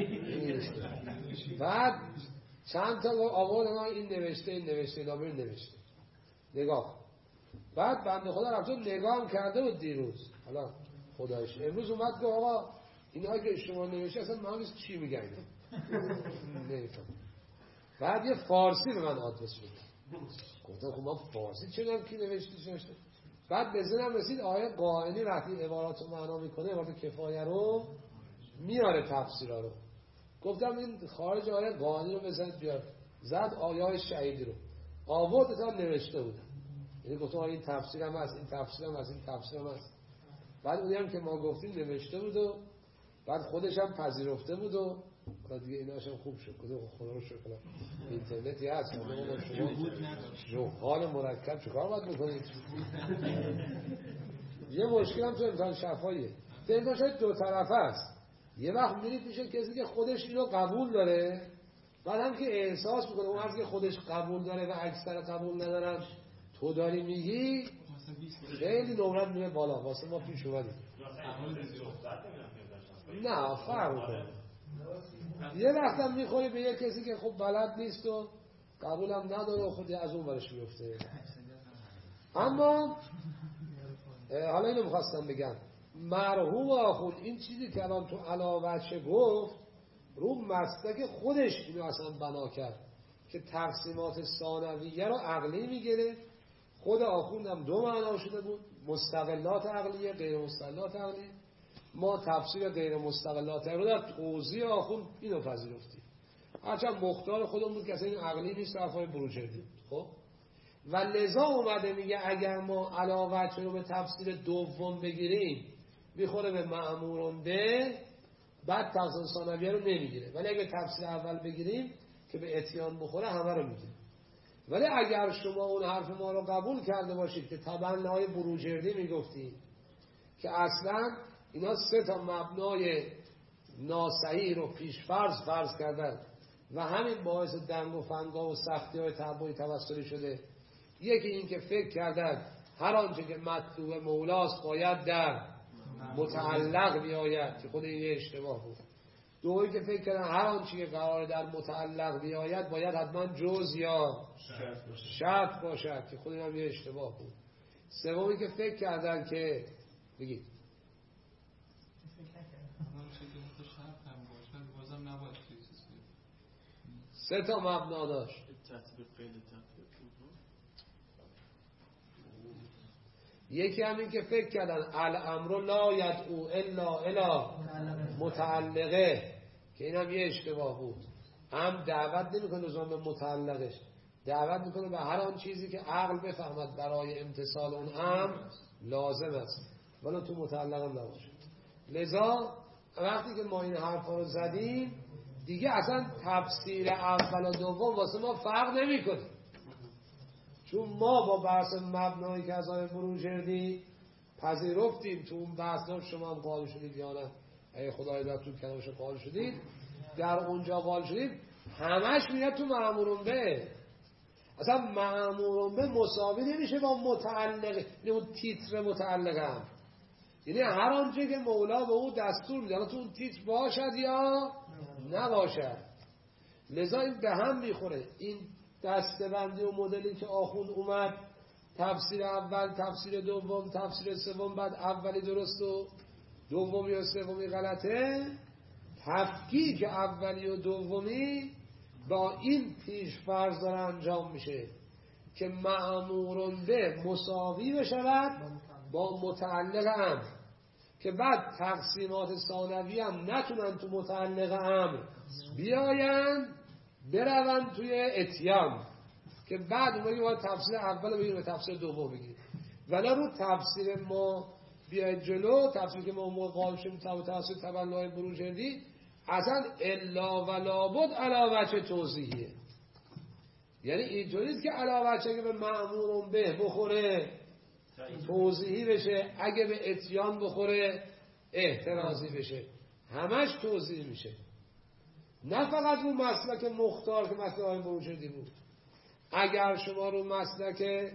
بعد چند تا آورد ما این نوشته اینا برین نوشته نگاه. بعد بنده خدا رفت نگاه هم کرده بود دیروز، حالا خدایش امروز اومد گفت آقا اینا که شما نوشته اصلا معنیش چی میگن نمیفهم. بعد یه فارسی به من آدرس بده، گفتم خب ما فارسی چه کی نوشته. بعد به ذهنم رسید آیه قائنی وقتی عبارات رو معنا میکنه عبارت کفایه رو میاره تفسیرها رو، گفتم این خارج آیه قائنی رو بزنید بیار، زد آیه شهیدی رو آورد تا نوشته بودن، یعنی گفتم این تفسیر هم هست این تفسیر هم هست این تفسیر هم هست. بعد اونی هم که ما گفتیم نوشته بود و بعد خودش هم پذیرفته بود و بعد دیگه ایناش هم خوب شد. گفتم خدا رو شکر اینترنتی هست، شما حال مرکب چیکار باید بکنید؟ یه مشکل هم تو امتحان شفاییه، تو امتحان شاید دو طرفه است. یه وقت میرید میشه کسی که خودش اینو قبول داره، بعد هم که احساس میکنه اون از که خودش قبول داره و اکثر قبول ندارن تو داری میگی خیلی نمرت میره بالا. واسه ما پیش اومدیم نه فرق میکنه. یه وقت هم میخوری به یه کسی که خب بلد نیست و قبول هم نداره و خودی از اون برش میفته. اما حالا اینو میخواستم بگم مرحوم آخوند این چیزی که الان تو علاوه گفت رو مسلک خودش اینو اصلا بنا کرد که تقسیمات ثانویه رو عقلی میگیره. خود آخوندم دو معنا شده بود، مستقلات عقلیه، غیر مستقلات عقلیه. ما تفسیر غیر مستقلات رو در توضیح آخوند اینو پذیرفتیم، هرچند مختار خودمون بود که اصلا این عقلی نیست، حرفای بروجردی. خب و لذا اومده میگه اگر ما علاوه رو به تفسیر دوم بگیریم میخوره به مأمورون به، بعد تفسیر ثانویه رو نمیگیره، ولی اگه تفسیر اول بگیریم که به اتیان بخوره همه رو میگیره. ولی اگر شما اون حرف ما رو قبول کرده باشید که تبنای بروجردی میگفتید که اصلا اینا سه تا مبنای ناصحیح رو پیش فرض کردن و همین باعث دنگ و فنگا و سختی های تبعی توسلی شده. یکی این که فکر کردن هر آنچه که مطلوب مولاست باید در متعلق بیاید، که خود این اشتباه بود. دومی که فکر کردن هر آنچه که قرار در متعلق بیاید باید حتما جز یا شرط باشد، که خود این هم یه اشتباه بود. سومی که فکر کردن که بگید سه تا مبنا داشت. یکی همین که فکر کردن الامر لا یدعو الا الی متعلقه، که این هم یه اشتباه بود. هم دعوت نمیکنه لزوما به متعلقش، دعوت میکنه به هر آن چیزی که عقل بفهمد برای امتثال اون امر لازم است، ولی تو متعلق هم نباشه. لذا وقتی که ما این حرفا رو زدیم دیگه اصلا تفسیر اول و دوم واسه ما فرق نمیکنه، چون ما با بحث مبنایی که از آیه بروجردی پذیرفتیم، تو اون بحث شما هم قائل شدید یا نه، اگه خدای داد تو کلامش قائل شدید، در اونجا قائل شدید، همش میاد تو مأمورون به. اصلا مأمورون به مساوی نمیشه با متعلق، اون تیتر متعلق هم، یعنی هر آنچه که مولا به اون دستور میده تو اون تیتر باشد یا نباشد. لذا این به هم میخوره. این دسته‌بندی و مدلی که آخوند اومد، تفسیر اول، تفسیر دوم، تفسیر سوم، بعد اولی درست و دومی و سومی غلطه، تفکیک اولی و دومی با این پیش فرض داره انجام میشه که مأمورون به مساوی بشود با متعلق امر، که بعد تقسیمات ثانوی هم نتونن تو متعلق امر بیاین برون توی اتیان، که بعد اون باید تفسیر اول بگیریم و تفسیر دوم بگیریم. ولی رو تفسیر ما بیاید جلو، تفسیر که ما قائل شدیم تفسیر تبنای بروجردی اصلا الا و لابد علی وجه توضیحیه، یعنی اینطوریست که علی وجه که به مأمورون به بخوره توضیحی بشه، اگه به اتیان بخوره احترازی بشه، همش توضیح میشه، نه فقط رو مسلک مختار که مسلک آیه بروجردی بود. اگر شما رو مسلک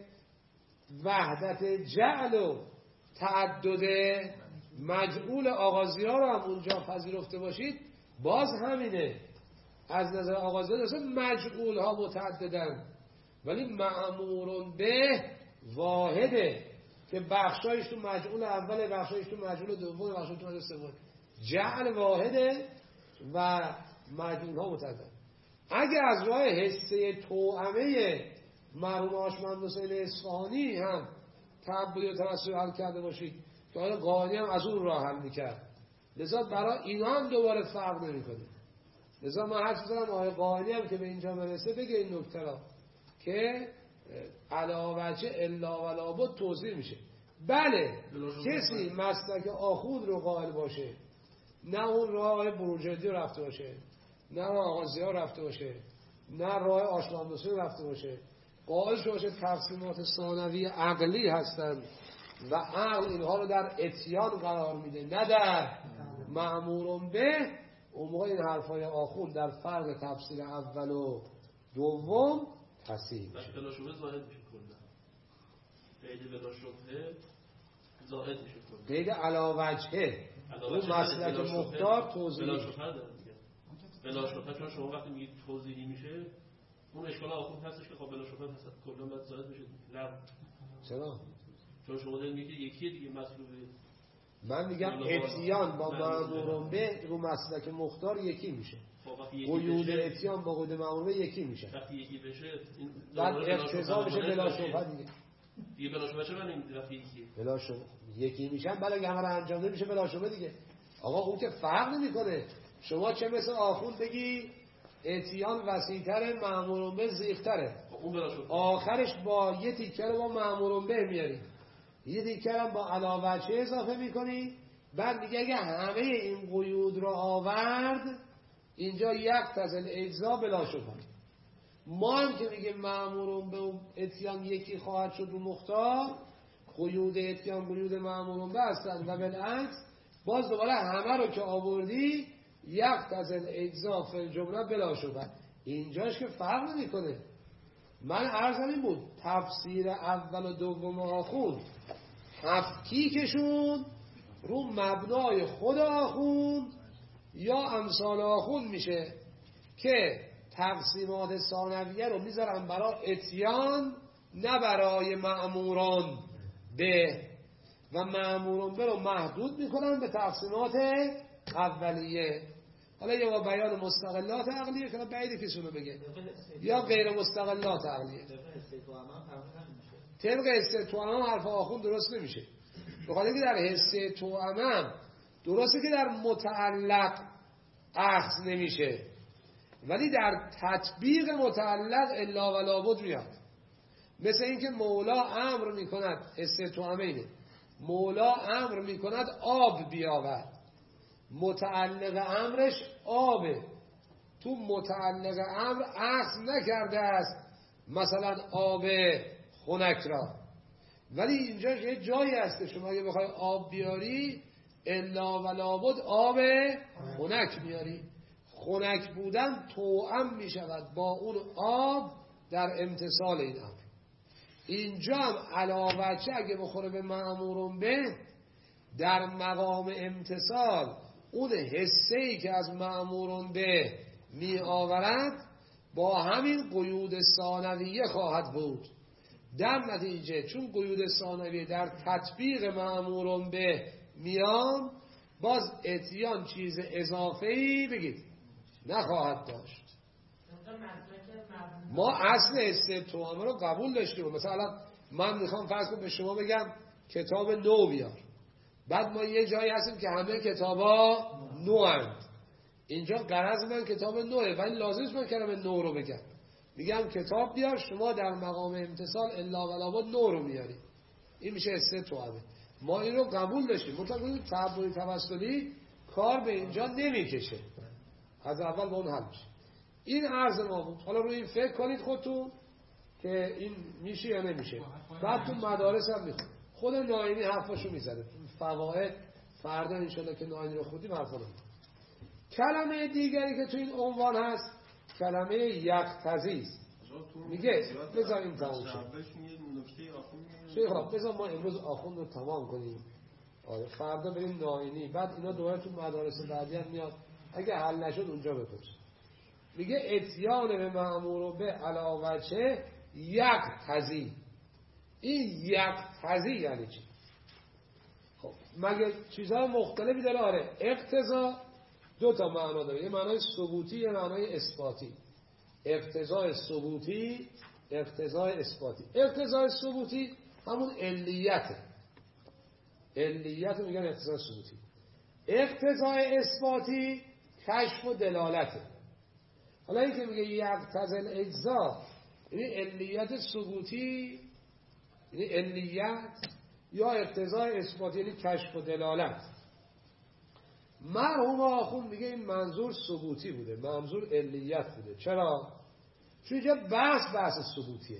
وحدت جعل و تعدد مجعول آغازی ها رو هم اونجا پذیرفته باشید، باز همینه. از نظر آغازی ها درسته مجعول ها متعددن، ولی مأمورون به واحده که بخشایش تو مجعول اوله، بخشایش تو مجعول دوم، بخشایش تو مجعول سوم. جعل واحده و مجعول ها متعدد. اگه از راه حصه توأمه مرحوم آشمند حسین اصفهانی هم تعبدی و توسلی حل کرده باشید که حالا قاینی هم از اون راه حل میکرد، لذا برای اینا هم دوباره فرق نمیکنه. لذا من حرف زدم آقای قاینی هم که به اینجا برسه بگه این نکته را که علاوه الا و لابد توضیح میشه. بله کسی مسلک آخوند رو قائل باشه، نه اون راه بروجردی رو رفته باشه، نه راه آغازی ها رفته باشه، نه راه آشماندوسی رو رفته باشه، قائل شده باشه تقسیمات ثانوی عقلی هستند و عقل اینها رو در اتیان قرار میده نه در مأمورون به، اون موقع این حرفای آخوند در فرق تفسیر اول و دوم تصحیح میشه. بلا شبه زائد میشه کلا. قید بلا شبه زائد میشه کلا. قید علی وجهه اون مسلک مختار توضیح بلا شبه داره دیگه. بلا شبه چون شما وقتی میگید توضیحی میشه اون اشکال آخوند هستش که خب بلا شبه هست کلا باید زائد بشه. چرا؟ چون شما دارید میگید یکی دیگه مطلوبه. من میگم اتیان با مأمورون به رو مسلک مختار یکی میشه. قیود اتیان با قیود مأمورون به یکی میشه. وقتی یکی بشه بعد اقتضا بشه بلا شبهه دیگه. دیگه بلا شبهه چه معنی وقتی یکی؟ بلا شبهه یکی میشن بلا همه رو انجام ده میشه بلا شبهه دیگه. آقا اون که فرق نمیکنه. شما چه مثل آخوند بگی اتیان وسیع‌تره مأمورون به زیغ‌تره. اون بلا شبهه. آخرش با یه تیکه رو با مأمورون به میاری. یه دیگه هم با علاوه چه اضافه میکنی؟ بعد میگه اگه همه این قیود رو آورد اینجا یک تزل اجزا بلا شبهه. ما هم که میگه مأمورون به اتیان یکی خواهد شد رو مختار، قیود اتیان قیود مأمورون به هستن و بالعکس باز دوباره همه رو که آوردی یک تزل اجزا فی جمله بلا شبهه. اینجاش که فرق نمیکنه. من عرضم این بود تفسیر اول و دوم آخوند تفکیکشون رو مبنای خود آخوند یا امثال آخوند میشه که تقسیمات ثانویه رو میذارن برای اتیان نه برای مأموران به و مأموران به رو محدود میکنن به تقسیمات اولیه. حالا یا با بیان مستقلات عقلیه که بعیده کسی رو بگه یا غیر مستقلات عقلیه. طبق حس توأم حرف آخوند درست نمیشه. بخاطر که در حس توأم درسته که در متعلق اخذ نمیشه ولی در تطبیق متعلق الا و لابد میاد. مثل اینکه مولا امر میکند حس توأم اینه مولا امر میکند آب بیاور متعلق امرش آبه تو متعلق امر اخذ نکرده است مثلا آب خنک را ولی اینجا یه جایی هست که شما اگه بخوای آب بیاری الا و لابد آب خنک بیاری. خنک بودن توأم می شود با اون آب در امتصال این امر. اینجا هم علاوه چه اگه بخوره به مأمورون به در مقام امتصال اون حسه‌ای که از مأمورون به می آورد با همین قیود ثانویه خواهد بود. در نتیجه چون قیود ثانویه در تطبیق مأمورون به میان باز اتیان چیز اضافه‌ای بگید نخواهد داشت. ما اصل استتوام رو قبول داشتیم. مثلا من میخوام فرض کنم به شما بگم کتاب نو بیار بعد ما یه جایی هستیم که همه کتابا نوند. اینجا غرض من کتاب نوه ولی لازمش من کلمه نو رو بگم. میگم کتاب بیار شما در مقام امتصال الا و لابد نو رو میاری. این میشه استتوامه. ما این رو قبول داشتیم. مطلقا تعبدی توسلی کار به اینجا نمیکشه. از اول با اون حل میشه. این عرض ما بود. حالا روی این فکر کنید خودتون که این میشه یا نمیشه. بعد تو مدارس هم میخونید. خود ناینی حرفاشو میزنه. فواید فردا انشالله که ناینی رو خودیم حرفا رو. کلمه دیگری که تو این عنوان هست کلمه یقتضی است. میگه بذار این تمام شه. بذار ما امروز آخوند رو تمام کنیم. آره فردا بریم ناینی بعد اینا دوباره تو مدارس بعدی هم میاد. اگه حل نشد اونجا بپرس. میگه اتیان به مأمور و به علاوه چه یقتضی. این یقتضی یعنی چی؟ خب مگه چیزهای مختلفی داره؟ آره اقتضا دو تا معنا داره. یه معنای ثبوتی یه معنای اثباتی. اقتضای ثبوتی اقتضای اثباتی. اقتضای ثبوتی همون علیته. علیت میگن اقتضای ثبوتی. اقتضای اثباتی کشف و دلالته. حالا این که میگه یقتضی الاجزا یعنی علیت ثبوتی یعنی علیت یا اقتضای اثباتی یعنی کشف و دلالت. مرحوم آخوند میگه این منظور ثبوتی بوده منظور علیت بوده. چرا؟ چون اینجا بحث ثبوتیه.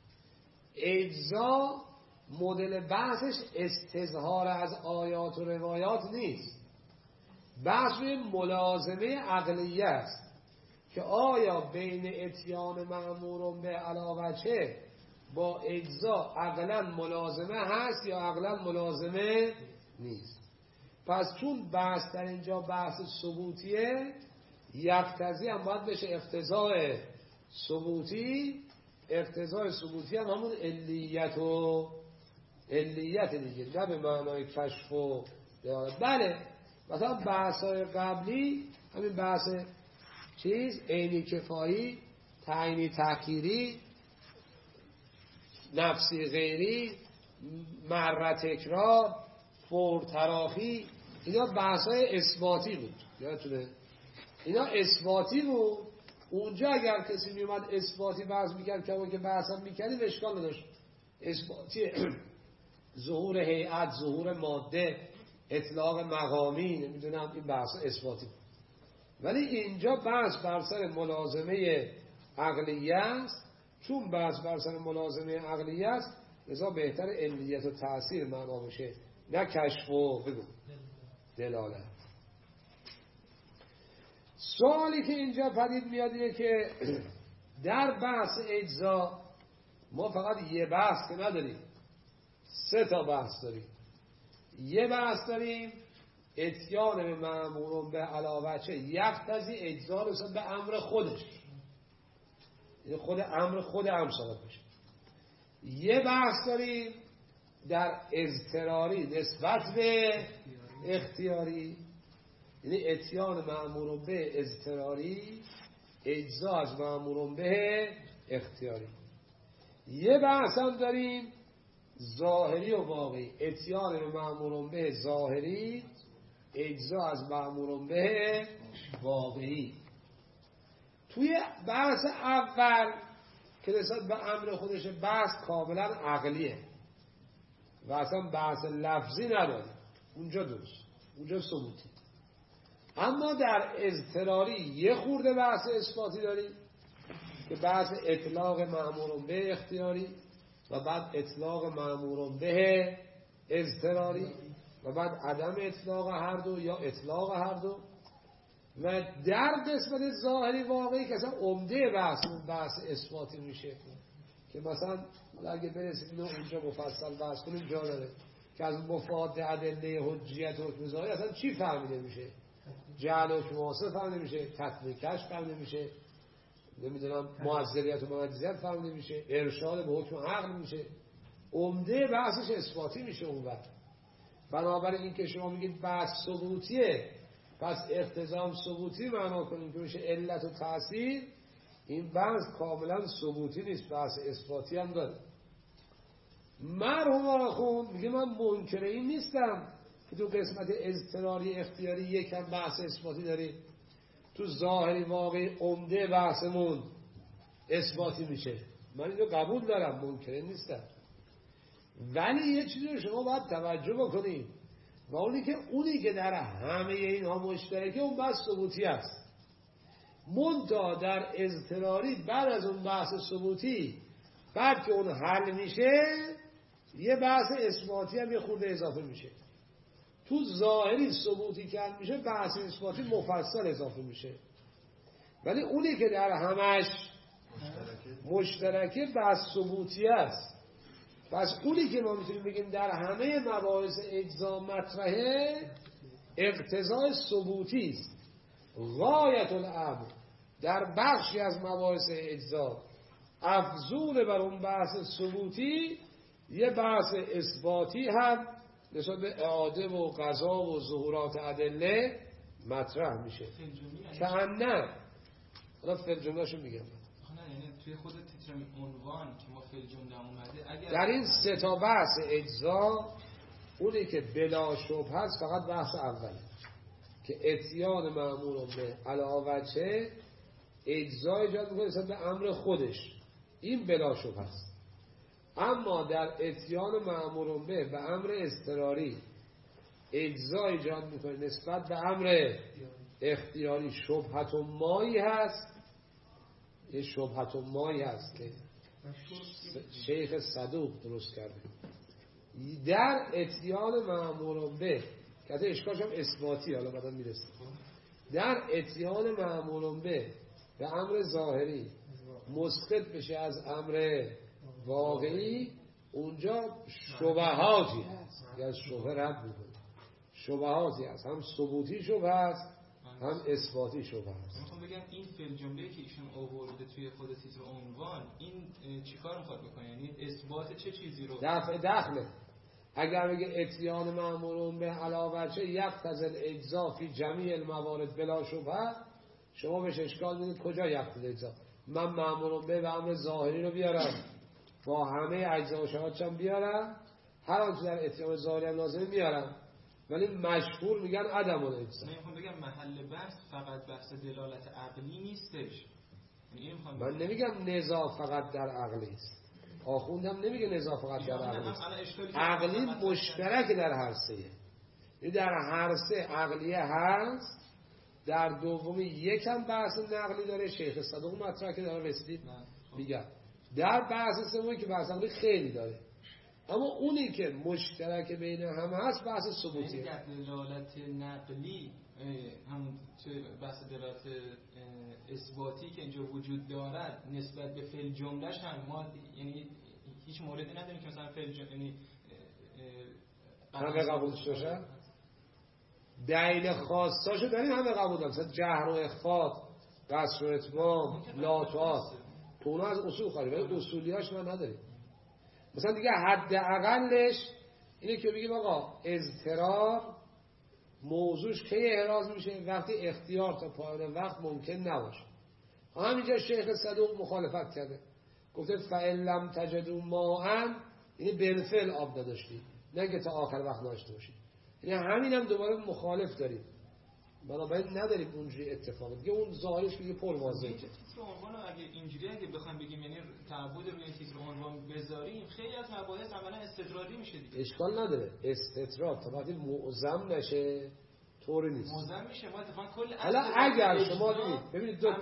اجزا مدل بحثش استظهار از آیات و روایات نیست. بحث روی ملازمه عقلیه است که آیا بین اتیان مأمور به علاوه چه با اجزا عقلا ملازمه هست یا عقلا ملازمه نیست. پس چون بحث در اینجا بحث ثبوتیه یقتضی هم باید بشه اقتضای ثبوتی. اقتضای ثبوتی هم همون علیت دیگه نه به معنای کشف و بله مثلا بحث‌های قبلی همین بحث عینی کفایی، تعیینی تأخیری، نفسی غیری، مره تکرار، فور تراخی، اینا بحث‌های اثباتی بود. یادتونه اینا اثباتی بود. اونجا اگر کسی میومد اثباتی بحث میکرد که بحثم میکردیم اشکال نداشت. اثباتی ظهور هیئت، ظهور ماده، اطلاق مقامی، نمیدونم این بحث اثباتی بود. ولی اینجا بحث بر سر ملازمه عقلیه است. چون بحث بر سر ملازمه عقلیه است لذا بهتر علیت و تأثیر معنا باشه نه کشف و بگو دلالت. سوالی که اینجا پدید میاد اینه که در بحث اجزا ما فقط یه بحث که نداریم، 3 تا بحث داریم. یه بحث داریم اتیان به مأمور به علاوه یقتضی اجزا رسد به امر خودش، یعنی خود امر صادق بشه. یه بحث داریم در اضطراری نسبت به اختیاری، یعنی اتیان مأمور به اضطراری اجزا از مأمور به اختیاری. یه بحث هم داریم ظاهری و واقعی، اتیان به مأمور به ظاهری اجزا از مأمور به واقعی. توی بحث اول که نسبت به امر خودش بحث کاملا عقلیه و اصلا بحث لفظی نداره، اونجا درست، اونجا ثبوتی. اما در اضطراری یه خورده بحث اثباتی داریم که بحث اطلاق مأمور به اختیاری و بعد اطلاق مأمور به اضطراری و بعد عدم اطلاق هر دو یا اطلاق هر دو. و در قسمت ظاهری واقعی که اصلا عمده بحث اثباتی میشه که مثلا اگه برسیم اینو اونجا مفصل بحث کنیم جا داره که از مفاد ادله حجیت حکم ظاهری اصلا چی فهمیده میشه، جعل حکم واسه فهمیده میشه، تطبیق کشف فهمیده میشه، نمیدونم معذریت و معجزیت فهمیده میشه، ارشاد به حکم عقل میشه. عمده بحثش اثباتی میشه اون وقت. بنابراین این که شما میگید بحث ثبوتیه پس اقتضام ثبوتی معنا کنیم که میشه علت و تأثیر، این بحث کاملا ثبوتی نیست، بحث اثباتی هم داره. مرحوم آخوند میگه من منکر این نیستم که تو قسمت اضطراری اختیاری یکم بحث اثباتی داریم، تو ظاهری واقعی عمده بحثمون اثباتی میشه، من اینو قبول دارم، منکر این نیستم. ولی یه چیزی رو شما باید توجه بکنید و اونی که در همه اینها مشترکه اون بحث ثبوتی است. منتها در اضطراری بعد از اون بحث ثبوتی بعد که اون حل میشه یه بحث اثباتی هم یه خورده اضافه میشه. تو ظاهری ثبوتی که حل میشه بحث اثباتی مفصل اضافه میشه. ولی اونی که در همش مشترکه بحث ثبوتی است. پس اونی که ما میتونیم بگیم در همه مباحث اجزا مطرحه اقتضای ثبوتی است. غایت الامر در بخشی از مباحث اجزا افضول بر اون بحث ثبوتی یه بحث اثباتی هم نسبت به اعاده و قضا و ظهورات ادله مطرح میشه که هم نه حالا فعل جمله‌شو میگم یعنی توی خود تیتر عنوان که ما فعل جمله اومده اگر در این 3 تا بحث اجزا اونی که بلا شبهه است فقط بحث اوله که اتیان مأمور به علاوه چه اجزا ایجاد میکنه نسبت به امر خودش، این بلا شبهه است. اما در اتیان مأمور به امر اضطراری اجزا ایجاد میکنه نسبت به امر اختیاری شبهت و مایی هست. یه شبهت و مایی هست که شیخ صدوق درست کرده در اتیان مأمور به که حتی اشکالش هم اثباتی، حالا بعدا میرسه. در اتیان مأمور به امر ظاهری مسقط بشه از امر واقعی، اونجا شبهاتی هست که از شبهه رد میکنه. شبهاتی هست، هم ثبوتی شبهه هست هم اثباتی شبهه هست. میخوام بگم این فعل جمله‌ای که ایشون آورده توی خود تیتر عنوان این چیکار میخواد بکنه؟ یعنی اثبات چه چیزی رو؟ دفع دخله. اگر بگه اتیان مأمورون به علاوه یقتضی الاجزا فی جمیع الموارد بلا شبهه، شما بهش اشکال میدید کجا یقتضی الاجزا؟ من مأمورون به امر ظاهری رو بیارم با همه اجزا و شهادتش هم بیارم، هر آنچه در اتیان ظاهری هم لازمه میارم، ولی مشهور میگن عدم الاجزا. من بگم محل بحث فقط بحث دلالت عقلی نیستش. من نمیگم نزاع فقط در عقلی است، آخوندم نمیگه نزاع فقط در عقلی است، عقلی مشترک در هر سهه. در هر سه عقلیه هست، در دومی یکم بحث نقلی داره، شیخ صدوق مطرح که داره رسیدید میگم. در بحث سومی که بحث عقلی خیلی داره، اما اونی که مشترک بین همه هست بحث ثبوتیه. در دلالت نقلی همون بحث دلالت اثباتی که اینجا وجود دارد نسبت به فعل جملهش هم ما یعنی هیچ موردی نداریم که مثلا فعل جمله یعنی همه قبول شده. دلیل خاصاشو داریم همه قبول داریم، مثلا جهر و اخفاء، قصر و اتمام، لاتوات، تو اونا از اصول خواهیم، ولی اصولیاش ما نداریم. مثلا دیگه حد اقلش اینه که بگیم آقا اضطرار موضوعش کی احراز میشه؟ وقتی اختیار تا پایان وقت ممکن نباشه. همینجا شیخ صدوق مخالفت کرده، گفته فَإِن لَمْ تَجِدُوا مَاءً، یعنی بالفعل آب نداشتید، نه که تا آخر وقت داشته باشید. یعنی همین هم دوباره مخالف داریم، بنابراین نداریم اونجوری اتفاق دیگه. اون ظاهرش که پر واضحه. تیتر عنوان اگه اینجوری اگه بخوایم بگیم یعنی تعبد روی تیتر عنوان بذاریم، خیلی از مباحث عملا استدرالی میشه دیگه. اشکال نداره، استدرار تا وقتی معظم نشه طوری نیست. معظم میشه. ما اتفاقا کل حالا اگر شما ببینید دو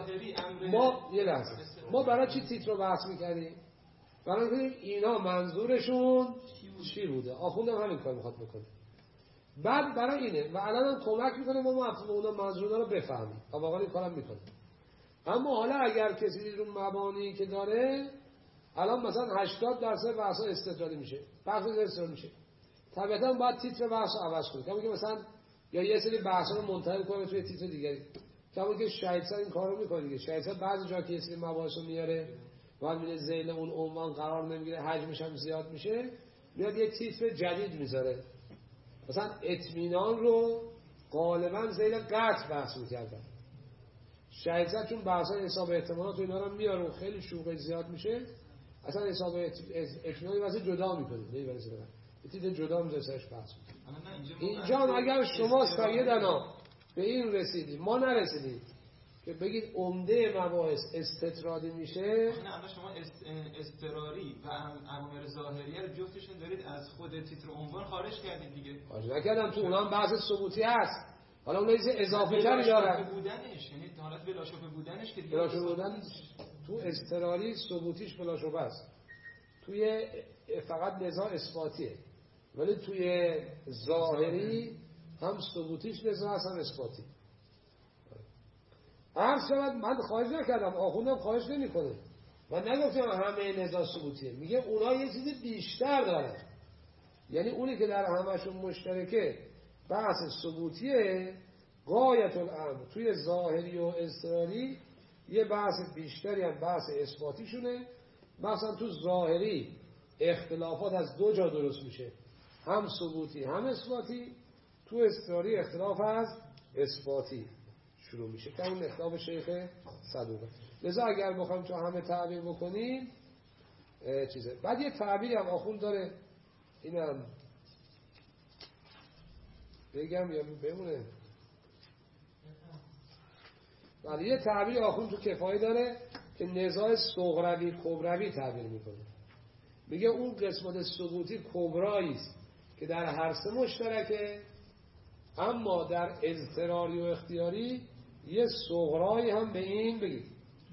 ما یه لحظه ما برای چی تیتر رو بحث می‌کردیم؟ برای اینکه اینا منظورشون چی بوده. آخوندم همین کار می‌خواد بکنه. بعد برای اینه و الان هم کمک میکنه ما مفهوم اونا منظورا رو بفهمیم و واقعا این کارم میکنه. اما حالا اگر کسی رو مبانی که داره، الان مثلا 80% بحث استدلالی میشه، بحث استدلالی میشه، طبیعتا باید تیتر بحث رو عوض کنه. کما که مثلا یا یه سری بحث رو منتقل کنه توی تیتر دیگری، کما که شاید این کارو میکنه دیگه. شاید بعضی جا که یه سری مباحث رو میاره بعد میره ذیل اون عنوان قرار نمیگیره، حجمش هم زیاد میشه، میاد یه تیتر جدید میذاره. مثلا اطمینان رو غالبا زیر قطع بحث میکردن، شاید چون بحثای حساب احتمالات و اینا رو میاره و خیلی شوقش زیاد میشه، اصلا حساب اطمینانی واسه جدا میکنه، نمیبره زیر قطع، تیتر جدا میذاره سرش بحث میکنه. اینجا اگر شما سایدنا به این رسیدید ما نرسیدیم که بگید عمده مباحث استطرادی میشه، نه شما اضطراری و امر ظاهریه رو جفتشون دارید از خود تیتر عنوان خارج کردید دیگه. خارج نکردم، تو اونها هم بحث ثبوتی هست. حالا اون چیز اضافه تر میارن بودنش، یعنی حالت بلا شبهه بودنش که بلا شبهه بودن تو اضطراری ثبوتیش بلا شبهه است، توی فقط نزاع اثباتیه، ولی توی ظاهری هم ثبوتیش نزاع است هم اثباتی. عرض شود من خواهش نکردم، آخوندم خواهش نمی کنه، من نگفتم همه نزاع ثبوتیه، میگه اونا یه چیز بیشتر دارن، یعنی اونی که در همشون مشترکه بحث ثبوتیه، غایت الامر توی ظاهری و اضطراری یه بحث بیشتری هم بحث اثباتیشونه. مثلا تو ظاهری اختلافات از دو جا درست میشه، هم ثبوتی هم اثباتی، تو اضطراری اختلاف از اثباتی شروع میشه که اون اختلاف شیخ صدوقه. لذا اگر بخوایم تو همه تعبیر بکنیم چیزه. بعد یه تعبیری هم آخوند داره، اینم بگم یا بمونه؟ ولی یه تعبیر آخوند تو کفایی داره که نزاع صغروی کبروی تعبیر میکنه، میگه اون قسمت ثبوتی کبرایی است که در هر سه مشترکه، اما در اضطراری و اختیاری یه صغرایی هم به این بگید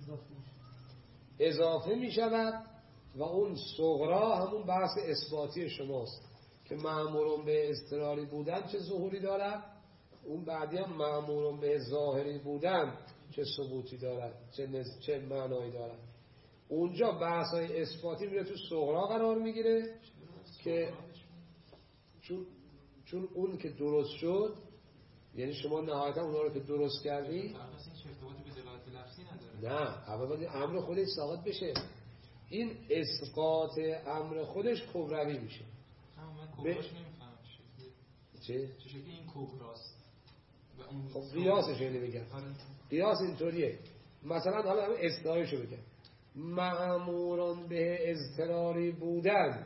اضافه می شود و اون صغرا همون بحث اثباتی شماست که مأمورون به اضطراری بودن چه ظهوری دارد، اون بعدی هم مأمورون به ظاهری بودن چه ثبوتی دارد، چه معنایی دارد. اونجا بحث های اثباتی میره تو صغرا قرار میگیره که چون اون که درست شد، یعنی شما نهایتا اونا رو که درست کردی نه، اول باید امر خودش ساقط بشه، این اسقاط امر خودش کبروی میشه. چه شکلی این کبراست خب قیاسش اینه بگم قیاس اینطوریه مثلا حالا همه اصطلاحشو بگم مأموران به اضطراری بودن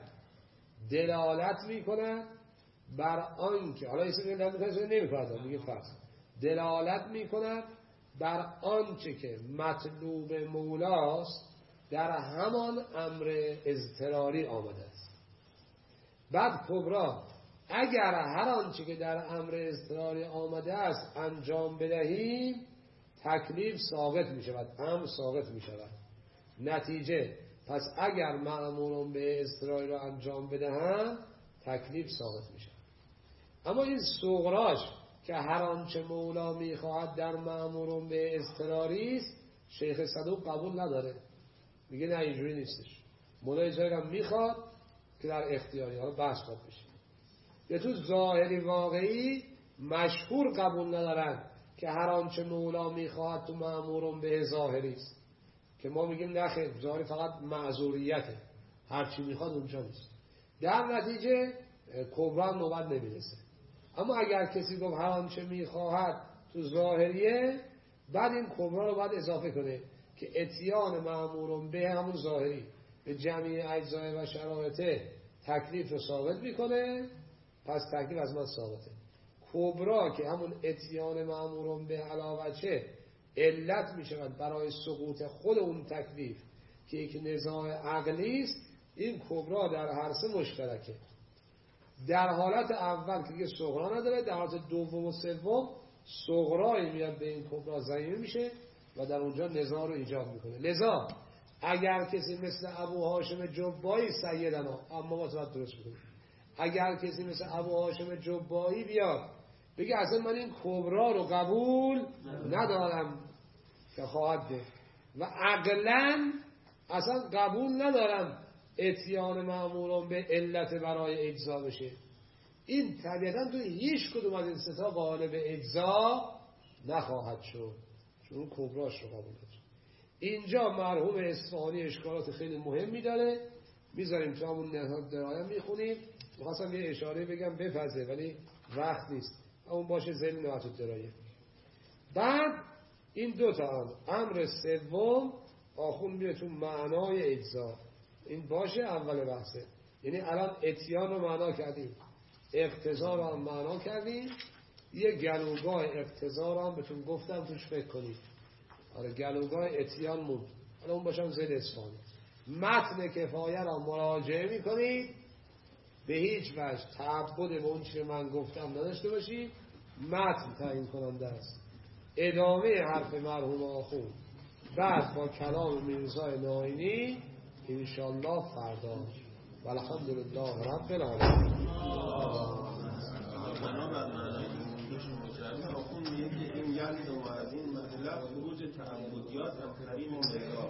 دلالت میکنن بر آنکه حالا اسم نمیکنن میگه فرض دلالت میکنن بر آنچه که مطلوب مولاست در همان امر اضطراری آمده است. بعد کبرا اگر هر آنچه که در امر اضطراری آمده است انجام بدهیم تکلیف ساقط می شود، امر ساقط می شود. نتیجه پس اگر مأمورون به اضطراری را انجام بدهند تکلیف ساقط می شود. اما این صغراش که هر آنچه مولا می خواهد در مأمورون به اضطراری است شیخ صدوق قبول نداره، میگه نه اینجوری نیستش، مولا جایی را میخواد که در اختیاری حالا بحث خود بشه. یا تو ظاهری واقعی مشهور قبول ندارن که هر آنچه مولا میخواهد تو مأمورون به ظاهری است، که ما میگیم نه خیر ظاهری فقط معذوریته، هر چی میخواد اونجا نیست. در نتیجه کبرا نوبت نمیرسه. اما اگر کسی گفت هر آنچه میخواهد تو ظاهریه، بعد این کبرا رو باید اضافه کنه که اتیان مأمورون به همون ظاهری به جمعی اجزای و شرایط تکلیف رو ثابت میکنه، پس تکلیف از من ثابته. کبرا که همون اتیان مأمورون به علاوه علت میشود برای سقوط خود اون تکلیف که یک نزاع عقلی است، این کبرا در هر سه مشترکه. در حالت اول که دیگه صغرا نداره، در حالت دوم و سوم صغرایی میاد به این کبرا ضمیمه میشه و در اونجا نزاع رو ایجاد میکنه. لذا اگر کسی مثل ابو هاشم جبایی سیدنا، اما ما باید درست بکنیم، اگر کسی مثل ابو هاشم جبایی بیاد بگه اصلا من این کبرا رو قبول ندارم که خواهد گفت و عقلاً اصلا قبول ندارم اتیان مأموران به علت برای اجزا بشه، این طبیعتاً تو هیچ کدوم از این ستا قالب اجزا نخواهد شد، چون کبراش رو قبول نداره. اینجا مرحوم اصفهانی اشکالات خیلی مهمی داره، میذاریم تو همون نهاد درایم میخونیم. میخواستم یه اشاره بگم بپذه ولی وقت نیست، اون باشه ذیل نهاد درایم. بعد این دو تا امر سوم آخون میره تو معنای اجزا، این باشه اول بحثه. یعنی الان اتیان رو معنا کردیم، اقتضا رو هم معنا کردیم، یه گلوگاه اقتضا رو هم بهتون گفتم توش فکر کنید. آره گلوگاه اتیان موند، حالا اون باشم زید اصفهانی. متن کفایه را مراجعه میکنید، به هیچ وجه تعبد به اون چیه من گفتم نداشته باشید، متن تعیین کننده است. ادامه حرف مرحوم آخوند بعد با کلام میرزای ناینی انشالله فردا. والحمدلله رب العالمین. بنابر معنی آخوند میگه که این یلزم از این مطلب خروج تعبدیات از حریم نگاه.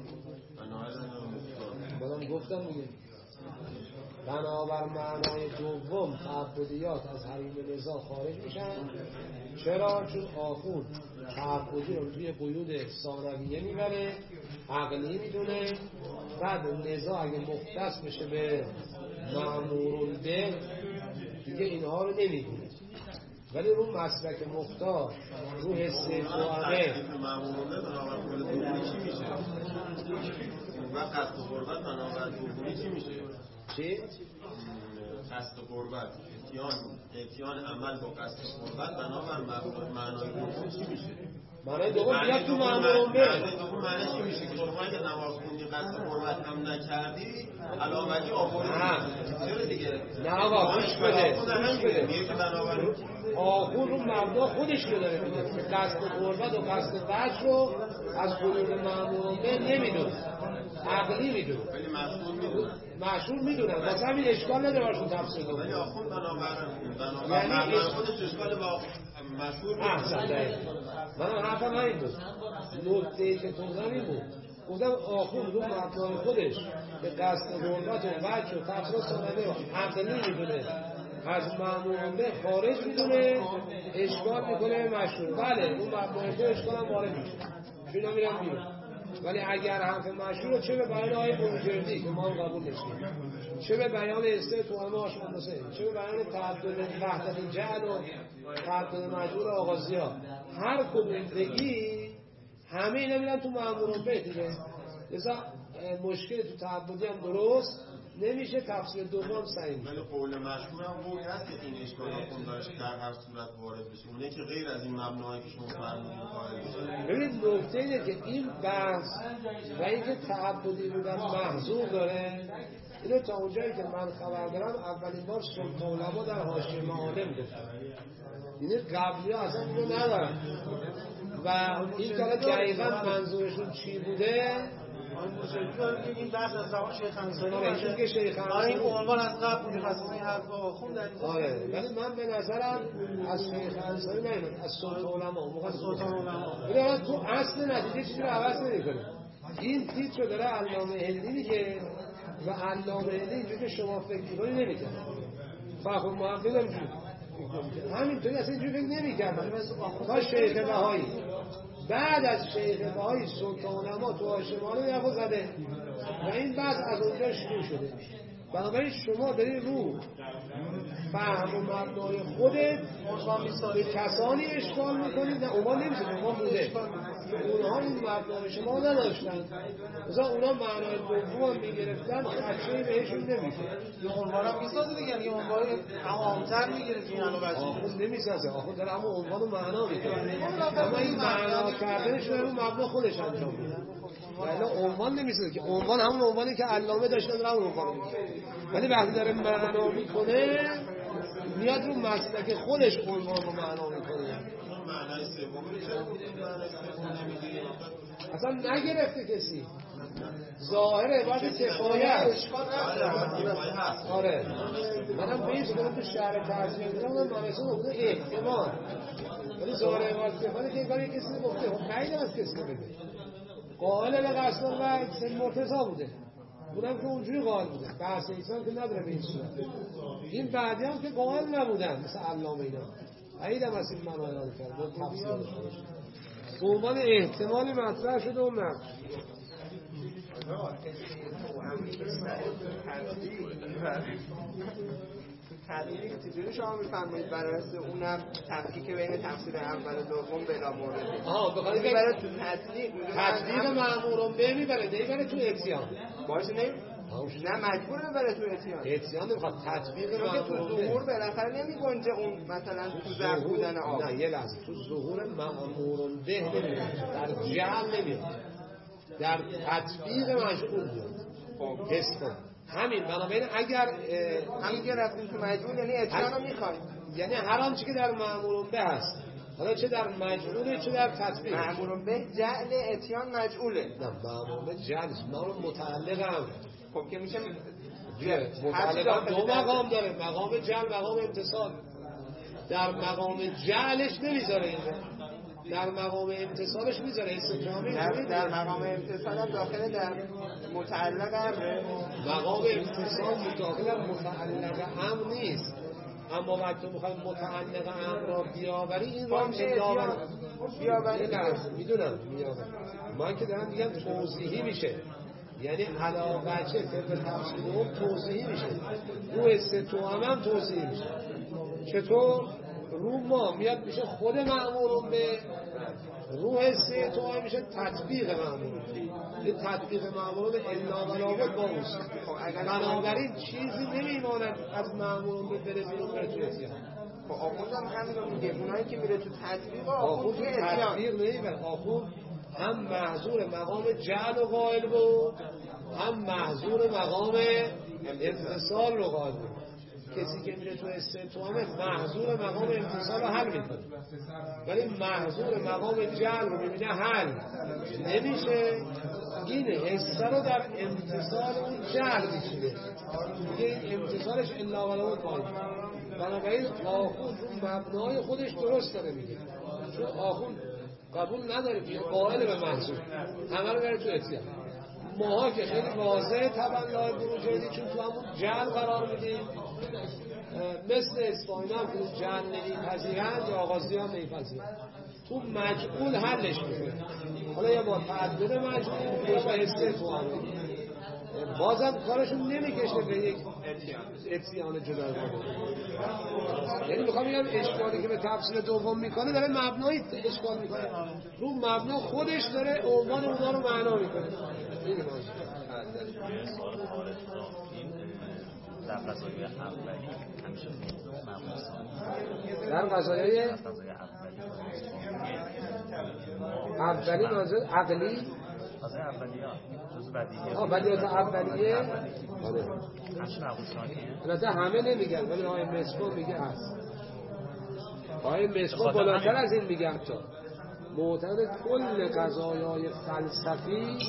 منم گفتم میگه بنابر معنای دوم تعبدیات از حریم نزاع خارج میشن. چرا؟ چون آخوند تعبدی رو توی قیود ثانویه میبره، عقلی میدونه، بعد نزاع اگه مختص بشه به مأمورون به دیگه اینها رو نمیدونه، ولی رو مسلک مختار رو حسه توامه مأمورون به بنابر کل دومی چی میشه؟ و قصد قربت بنابر دومی چی میشه؟ چی؟ قصد قربت اتیان عمل با قصد قربت بنابر معنای دوم چی میشه؟ معنای دوم بیاد تو مأمورون به معنای دوم معنی چی میشه؟ که شما اگه نماز خوندی قصد قربت هم نکردی علاوتی آوردی چرا دیگه؟ نه آقا گوش بده میگه که بنابر آخون رو مبدا خودش رو داره میگه که قصد قربت و قصد وجه رو از قیود مأمورون به نمیدونه، عقلی میدونه، ولی مشهور میدونه، مشهور میدونه، واسه همین اشکال نداره باشون تفسیر کنه. ولی آخوند بنابر خودش اشکال با مشهور میدونه. من حرفم همین بود، نکته‌ای که توضیح این بود، گفتم آخوند رو مبدای خودش به قصد قربت و وجه و تفسیر سننه عقلی میدونه، از مأمورون به خارج میدونه، اشکال میکنه مشهور. بله اون مأمورون به اشکال هم وارد میشه، چون اینا میرن بیرون. ولی اگر حرف مشهور چه به بیان آیه بروجردی که ما هم قبول نشیم، چه به بیان استثناء آشمان حسین، چه به بیان تعدد وحدت جعل و تعدد مجبور آغازی‌ها، هر کدوم بگی همه اینا میرن تو مأمورون به دیگه. لذا مشکل تو تعبدی هم درست نمیشه، تفسیر دوم صحیح میشه. ولی قول مشهور هم قول هست که این اشکال خونداش در هر صورت وارد بشه، اونه که غیر از این مبناهایی که شما فرمودید قائل بشه. ببینید نکته اینه که این بحث و اینکه تعبدی بودن محظور داره، اینو تا اونجایی که من خبر دارم اولین بار سلطان علما در حاشیه معالم گفتن. یعنی قبلی ها اصلا اینو ندارن و این که دقیقا منظورشون چی بوده. این بحث از زمان شیخ انصاری ایشون که شیخ انصاری این عنوان از قبل بوده، پس این حرفا خوندن. آره ولی من به نظرم از شیخ انصاری نمیاد، از سلطان علما. موقع سلطان علما تو اصل نتیجه چیزی رو عوض نمی‌کنه. این تیتر رو داره علامه هندی میگه و علامه هندی اینجوری که شما فکر می‌کنید نمی‌کنه. فخر محقق نمی‌کنه. همینطوری اصلا اینجوری فکر نمی‌کردن تا شیخ بهایی. بعد از شیخ بهایی سلطان علما تو آشمانه یهو زده و این بحث از اونجا شروع شده. بنابراین شما دارید رو فهم و مبنای خودت به کسانی اشکال میکنید. نه اونها نمیشه، اونها بوده، اونها این مبنای شما نداشتن، مثلا اونها معنای دوم هم میگرفتن، خدشهی بهشون نمیشه. یه عنوان هم میسازه دیگه، یه عنوان عامتر میگیره این الان وزیر آخوند نمیسازه، آخوند داره همون عنوان و معنا میکنه، اما این معنا کردنش رو مبنا خودش انجام میده. ولی عنوان نمیسازه که عنوان همون عنوانی که علامه داشتن داره همون عنوان میگه، ولی وقتی داره معنا میکنه میاد رو مسلک خودش عنوان و معنا میکنه. معنای سومی چرا معنای سوم نمیگی؟ اصلا نگرفته کسی، ظاهره باید کفایت. آره منم بیش کنم تو شهر تحصیل دیدم من معنیسه بوده احتمال، ولی ظاهره باید کفایت که این کسی گفته خب خیلی از کسی بگه قائل لقصدان و سن مرتضا بوده، اونم که اونجوری قائل بوده، بحث ایسان که نداره به این صورت. این بعدی هم که قائل نبودن مثل علامه اینا، عید هم از این منو ایران کرد با تفسیر داشته به عنوان احتمالی مطرح شده و نقش تدلیلی که چجوری شما میفرمایید برای اونم تفکیک بین تفسیر اول و دوم بلا مورد برای تو تطبیق مأمورون به میبره نمیبره تو اتیان باشه نه مجبور بره تو اتیان نمیخواد تطبیق مأمورون تو ظهور بالاخره نمیگنجه اون مثلا تو ظرف بودن آب. نه یه لحظه تو ظهور مأمورون به نمیاد، در جعل نمیاد، در تطبیق مشغول میاد. حس کن همین. بنابراین اگر همین که رفتیم تو مجبور یعنی اتیان رو میخوایم، یعنی هر آنچه که در مأمورون به هست، حالا چه در مجعوله چه در تطبیق. مأمورون به جعل اتیان مجعوله. نه مأمورون به جعل مأمورون متعلق هم خب که میشه متعلق هم دو مقام داره، مقام جعل مقام امتصال. در مقام جعلش نمیذاره اینجا، در مقام امتصالش میذاره استجامه. در مقام امتصال هم داخل در متعلق امره. مقام امتصال داخل متعلق امر نیست، اما وقتی میخوایم متعلق امر را بیاوری این را بیاوری میدونم بیاوری. من که دارم میگم توضیحی میشه، یعنی علاوه چه طبق تفسیر اون توضیحی میشه، رو استتو هم توضیحی میشه. چطور؟ رو ما میاد میشه خود مأمورون به، رو حسه تو هم میشه تطبیق مأمورون. این تطبیق مأمورون الا بلاغت با اوست. بنابراین چیزی نمیماند از مأمورون به بره بیرون بره تو اتیان. خب آخوند هم همین رو میگه، اونایی که میره تو تطبیق آخوند تو تطبیق نمیبره. آخوند هم محضور مقام جعل و قائل بود، هم محضور مقام امتصال رو قائل بود. کسی که میره تو استتوامه محضور مقام امتصال رو حل میکنه، ولی محضور مقام جعل رو میبینه حل نمیشه. این حسه رو در امتصال اون جعل میشینه، میگه این امتصالش الا ولو قائل. بنابراین آخوند رو مبنای خودش درست داره میگه، چون آخوند قبول نداره که قائل به محضور همه رو بره تو اتیان. ماها که خیلی واضحه تبنای بروجردی، چون تو همون جعل قرار میدیم، مثل اصفهانی هم که جعل نمیپذیرند یا آغازی هم نمیپذیرند، تو مجعول حلش میکنه. حالا یا با تعدد مجعول یا با استثناء بازم کارشون نمیکشه به یک اتیان جداگانه. یعنی میخوام بگم اشکالی که به تفسیر دوم میکنه داره مبنای اشکال میکنه، رو مبنا خودش داره عنوان اونا رو معنا میکنه. در قضایای اولی همیشه معمول ثانی در قضایای اولی نازل عقلی قضای اولیه جزء بدیهیه بدیهیات اولیه همیشه معمول ثانیه. البته همه نمیگن ولی آقای مصباح میگه هست. آقای مصباح بالاتر از این میگم تا معتقد کل قضایای فلسفی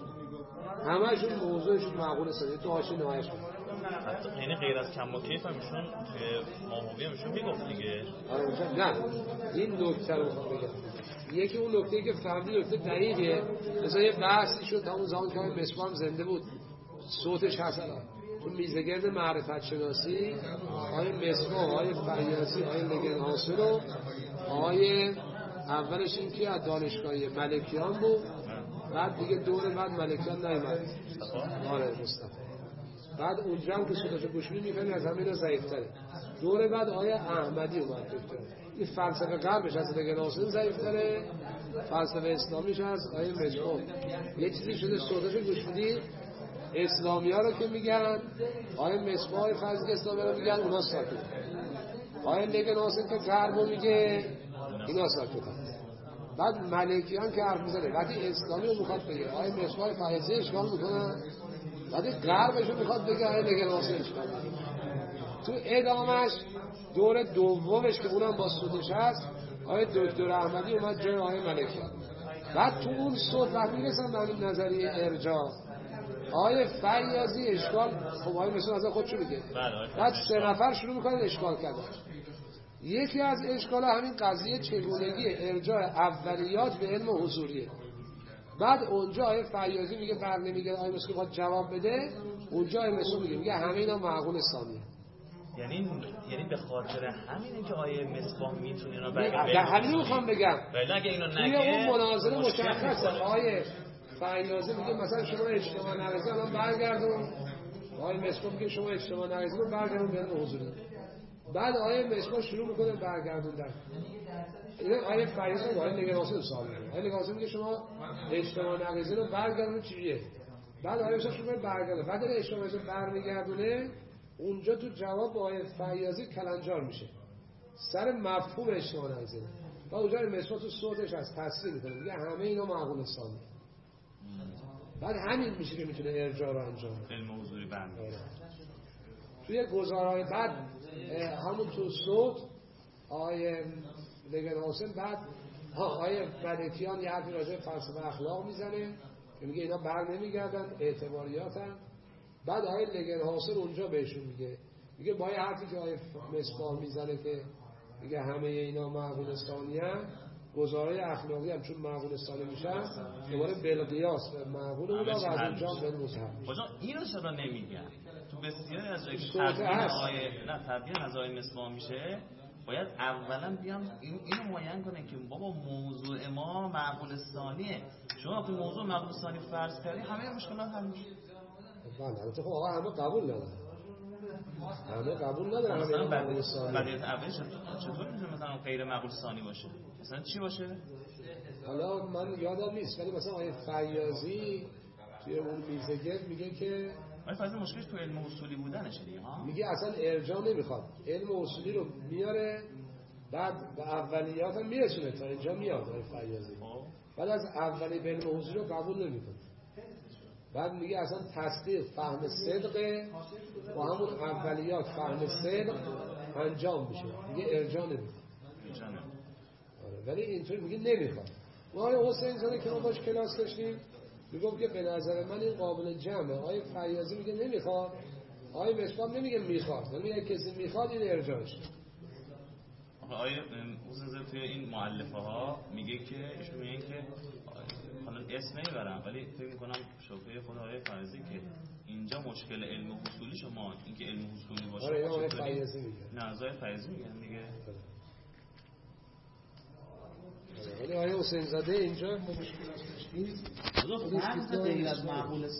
همشون موضوعشون معقول ثانی تو حاشیه نهایش. یعنی غیر از کم و کیف همیشون توی ماهوی همیشون میگفت دیگه. نه این نکته رو بگم. یکی اون نکته‌ای که فهمیدی نکته دقیقیه. مثلا یه بحثی شد همون زمان که آقای مصباح هم زنده بود صوتش هست الان تو میزگرد معرفت شناسی آقای مصباح، آقای فیاضی، آقای لگن حاصل و آقای اولش این که از دانشگاه ملکیان بود، بعد دیگه دور بعد ملکیان نیامد. آره مصطفی. بعد اونجا هم که صداشو گوش می‌کنی از همین ضعیف‌تره. دور بعد آیه احمدی اومد دکتر. این فلسفه غربش از لگن حاصل ضعیف‌تره، فلسفه اسلامیش از آیه مصباح. یه چیزی شده صداشو گوش میدی اسلامی‌ها رو که میگن آیه مصباح فضل اسلامی رو میگن اونا ساکت. آیه لگن حاصل که غربو میگه اینا ساکتن. بعد ملکیان که حرف میزنه وقتی اسلامی رو میخواد بگه آیه مصباح فیاضی اشکال میکنن، وقتی غربش رو میخواد بگه آیه لگن حاصل اشکال میکنن. تو ادامش دور دومش که اونم با صوتش هست آیه دکتر احمدی اومد جای آیه ملکیان. بعد تو اون صوت وقتی میرسن به همین نظریه ارجاع آیه فیاضی اشکال خب آیه مثلا از خودشو میگه. بعد سه نفر شروع میکنن اشکال کردن. یکی از اشکال همین قضیه چگونگی ارجاع اولیات به علم حضوریه. بعد اونجا آیه فیاضی میگه بر نمیگه آیه مثلا میخواد جواب بده، اونجا آیه مثلا میگه همه اینا معقول ثانیه. یعنی به خاطر همینه که آیه مصباح میتونه اینا بگه. همین میخوام بگم. ولی اگه اینو نگه توی اون مناظره مشخصه آیه فیاضی میگه مثلا شما اجتماع نقضی الان برگردون، آیه مصباح میگه شما اجتماع نقضی رو برگردون به علم حضوری. بعد آیه مصباح شروع میکنه برگردوندن. این آیه فیاضی و آیه لگن حاصل سوال میکنه. آیه لگن حاصل میگه شما اجتماع نقضی رو برگردون چیه؟ بعد آیه مصباح شروع برگردونه. بعد اجتماع نقضی برمیگردونه اونجا تو جواب با آیه فیاضی کلنجار میشه سر مفهوم اجتماع نقضی. بعد اونجا مصباح تو صوتش از تصریح میکنه میگه همه اینا معقول ثانی. بعد همین میشه که میتونه ارجاع رو انجام بده. علم حضوری برمیگرده. توی گزارهای بعد همون تو صوت آیه لگن حاصل بعد آیه ملکیان یه حرفی راجع به فلسفه اخلاق میزنه که میگه اینا بر نمیگردن اعتباریاتن. بعد آیه لگن حاصل اونجا بهشون میگه با یه حرفی که آیه مصباح میزنه که میگه همه اینا معقول ثانیه‌ان، گزارهای اخلاقی هم چون معقول ثانی میشن دوباره بالقیاس به معقول اونا و از اونجا به مذهب میشه. اینو چرا نمیگن؟ تو بسیاری از جایی که تبیین از آیه مصباح میشه باید اولا بیان اینو معین کنن که بابا موضوع ما معقول ثانیه. شما تو موضوع معقول ثانی فرض کردی همه مشکلات حل میشه. البته خب آقا همه قبول ندارن. مثلا بدیهیات اولی چطور میتونه مثلا غیر معقول ثانی باشه؟ مثلا چی باشه؟ حالا من یادم نیست ولی مثلا آیه فیاضی توی اون میزگرد میگه که آیه فیاضی مشکلش تو علم اصولی بودنشه دیگه ها. میگه اصلا ارجاع نمیخواد، علم اصولی رو میاره بعد به اولیات هم میرسونه تا اینجا میاد آیه فیاضی. بعد از اولی به علم اصولی رو قبول نمیکنه. بعد میگه اصلا تصدیق فهم صدق با همون اولیات فهم صدق انجام میشه، میگه ارجاع نمیخواد. ولی اینطور میگه نمیخواد. آقای حسین زاده که ما باش کلاس داشتیم میگم که به نظر من این قابل جمعه. آقای فیاضی میگه نمیخواد، آقای مصباح نمیگه میخواد، ولی میگه کسی میخواد این ارجاعش. آقای حسین زاده توی این مؤلفه ها میگه که ایشون میگن که حالا اسم نمیبرم ولی فکر میکنم شبهه خود آقای فیاضی که اینجا مشکل علم حصولی شما اینکه علم حصولی باشه. آره آقای فیاضی میگه. نه آقای فیاضی میگن دیگه. ولی آیه حسین زاده اینجا ما مشکلات داشتیم فرض غیر از معقول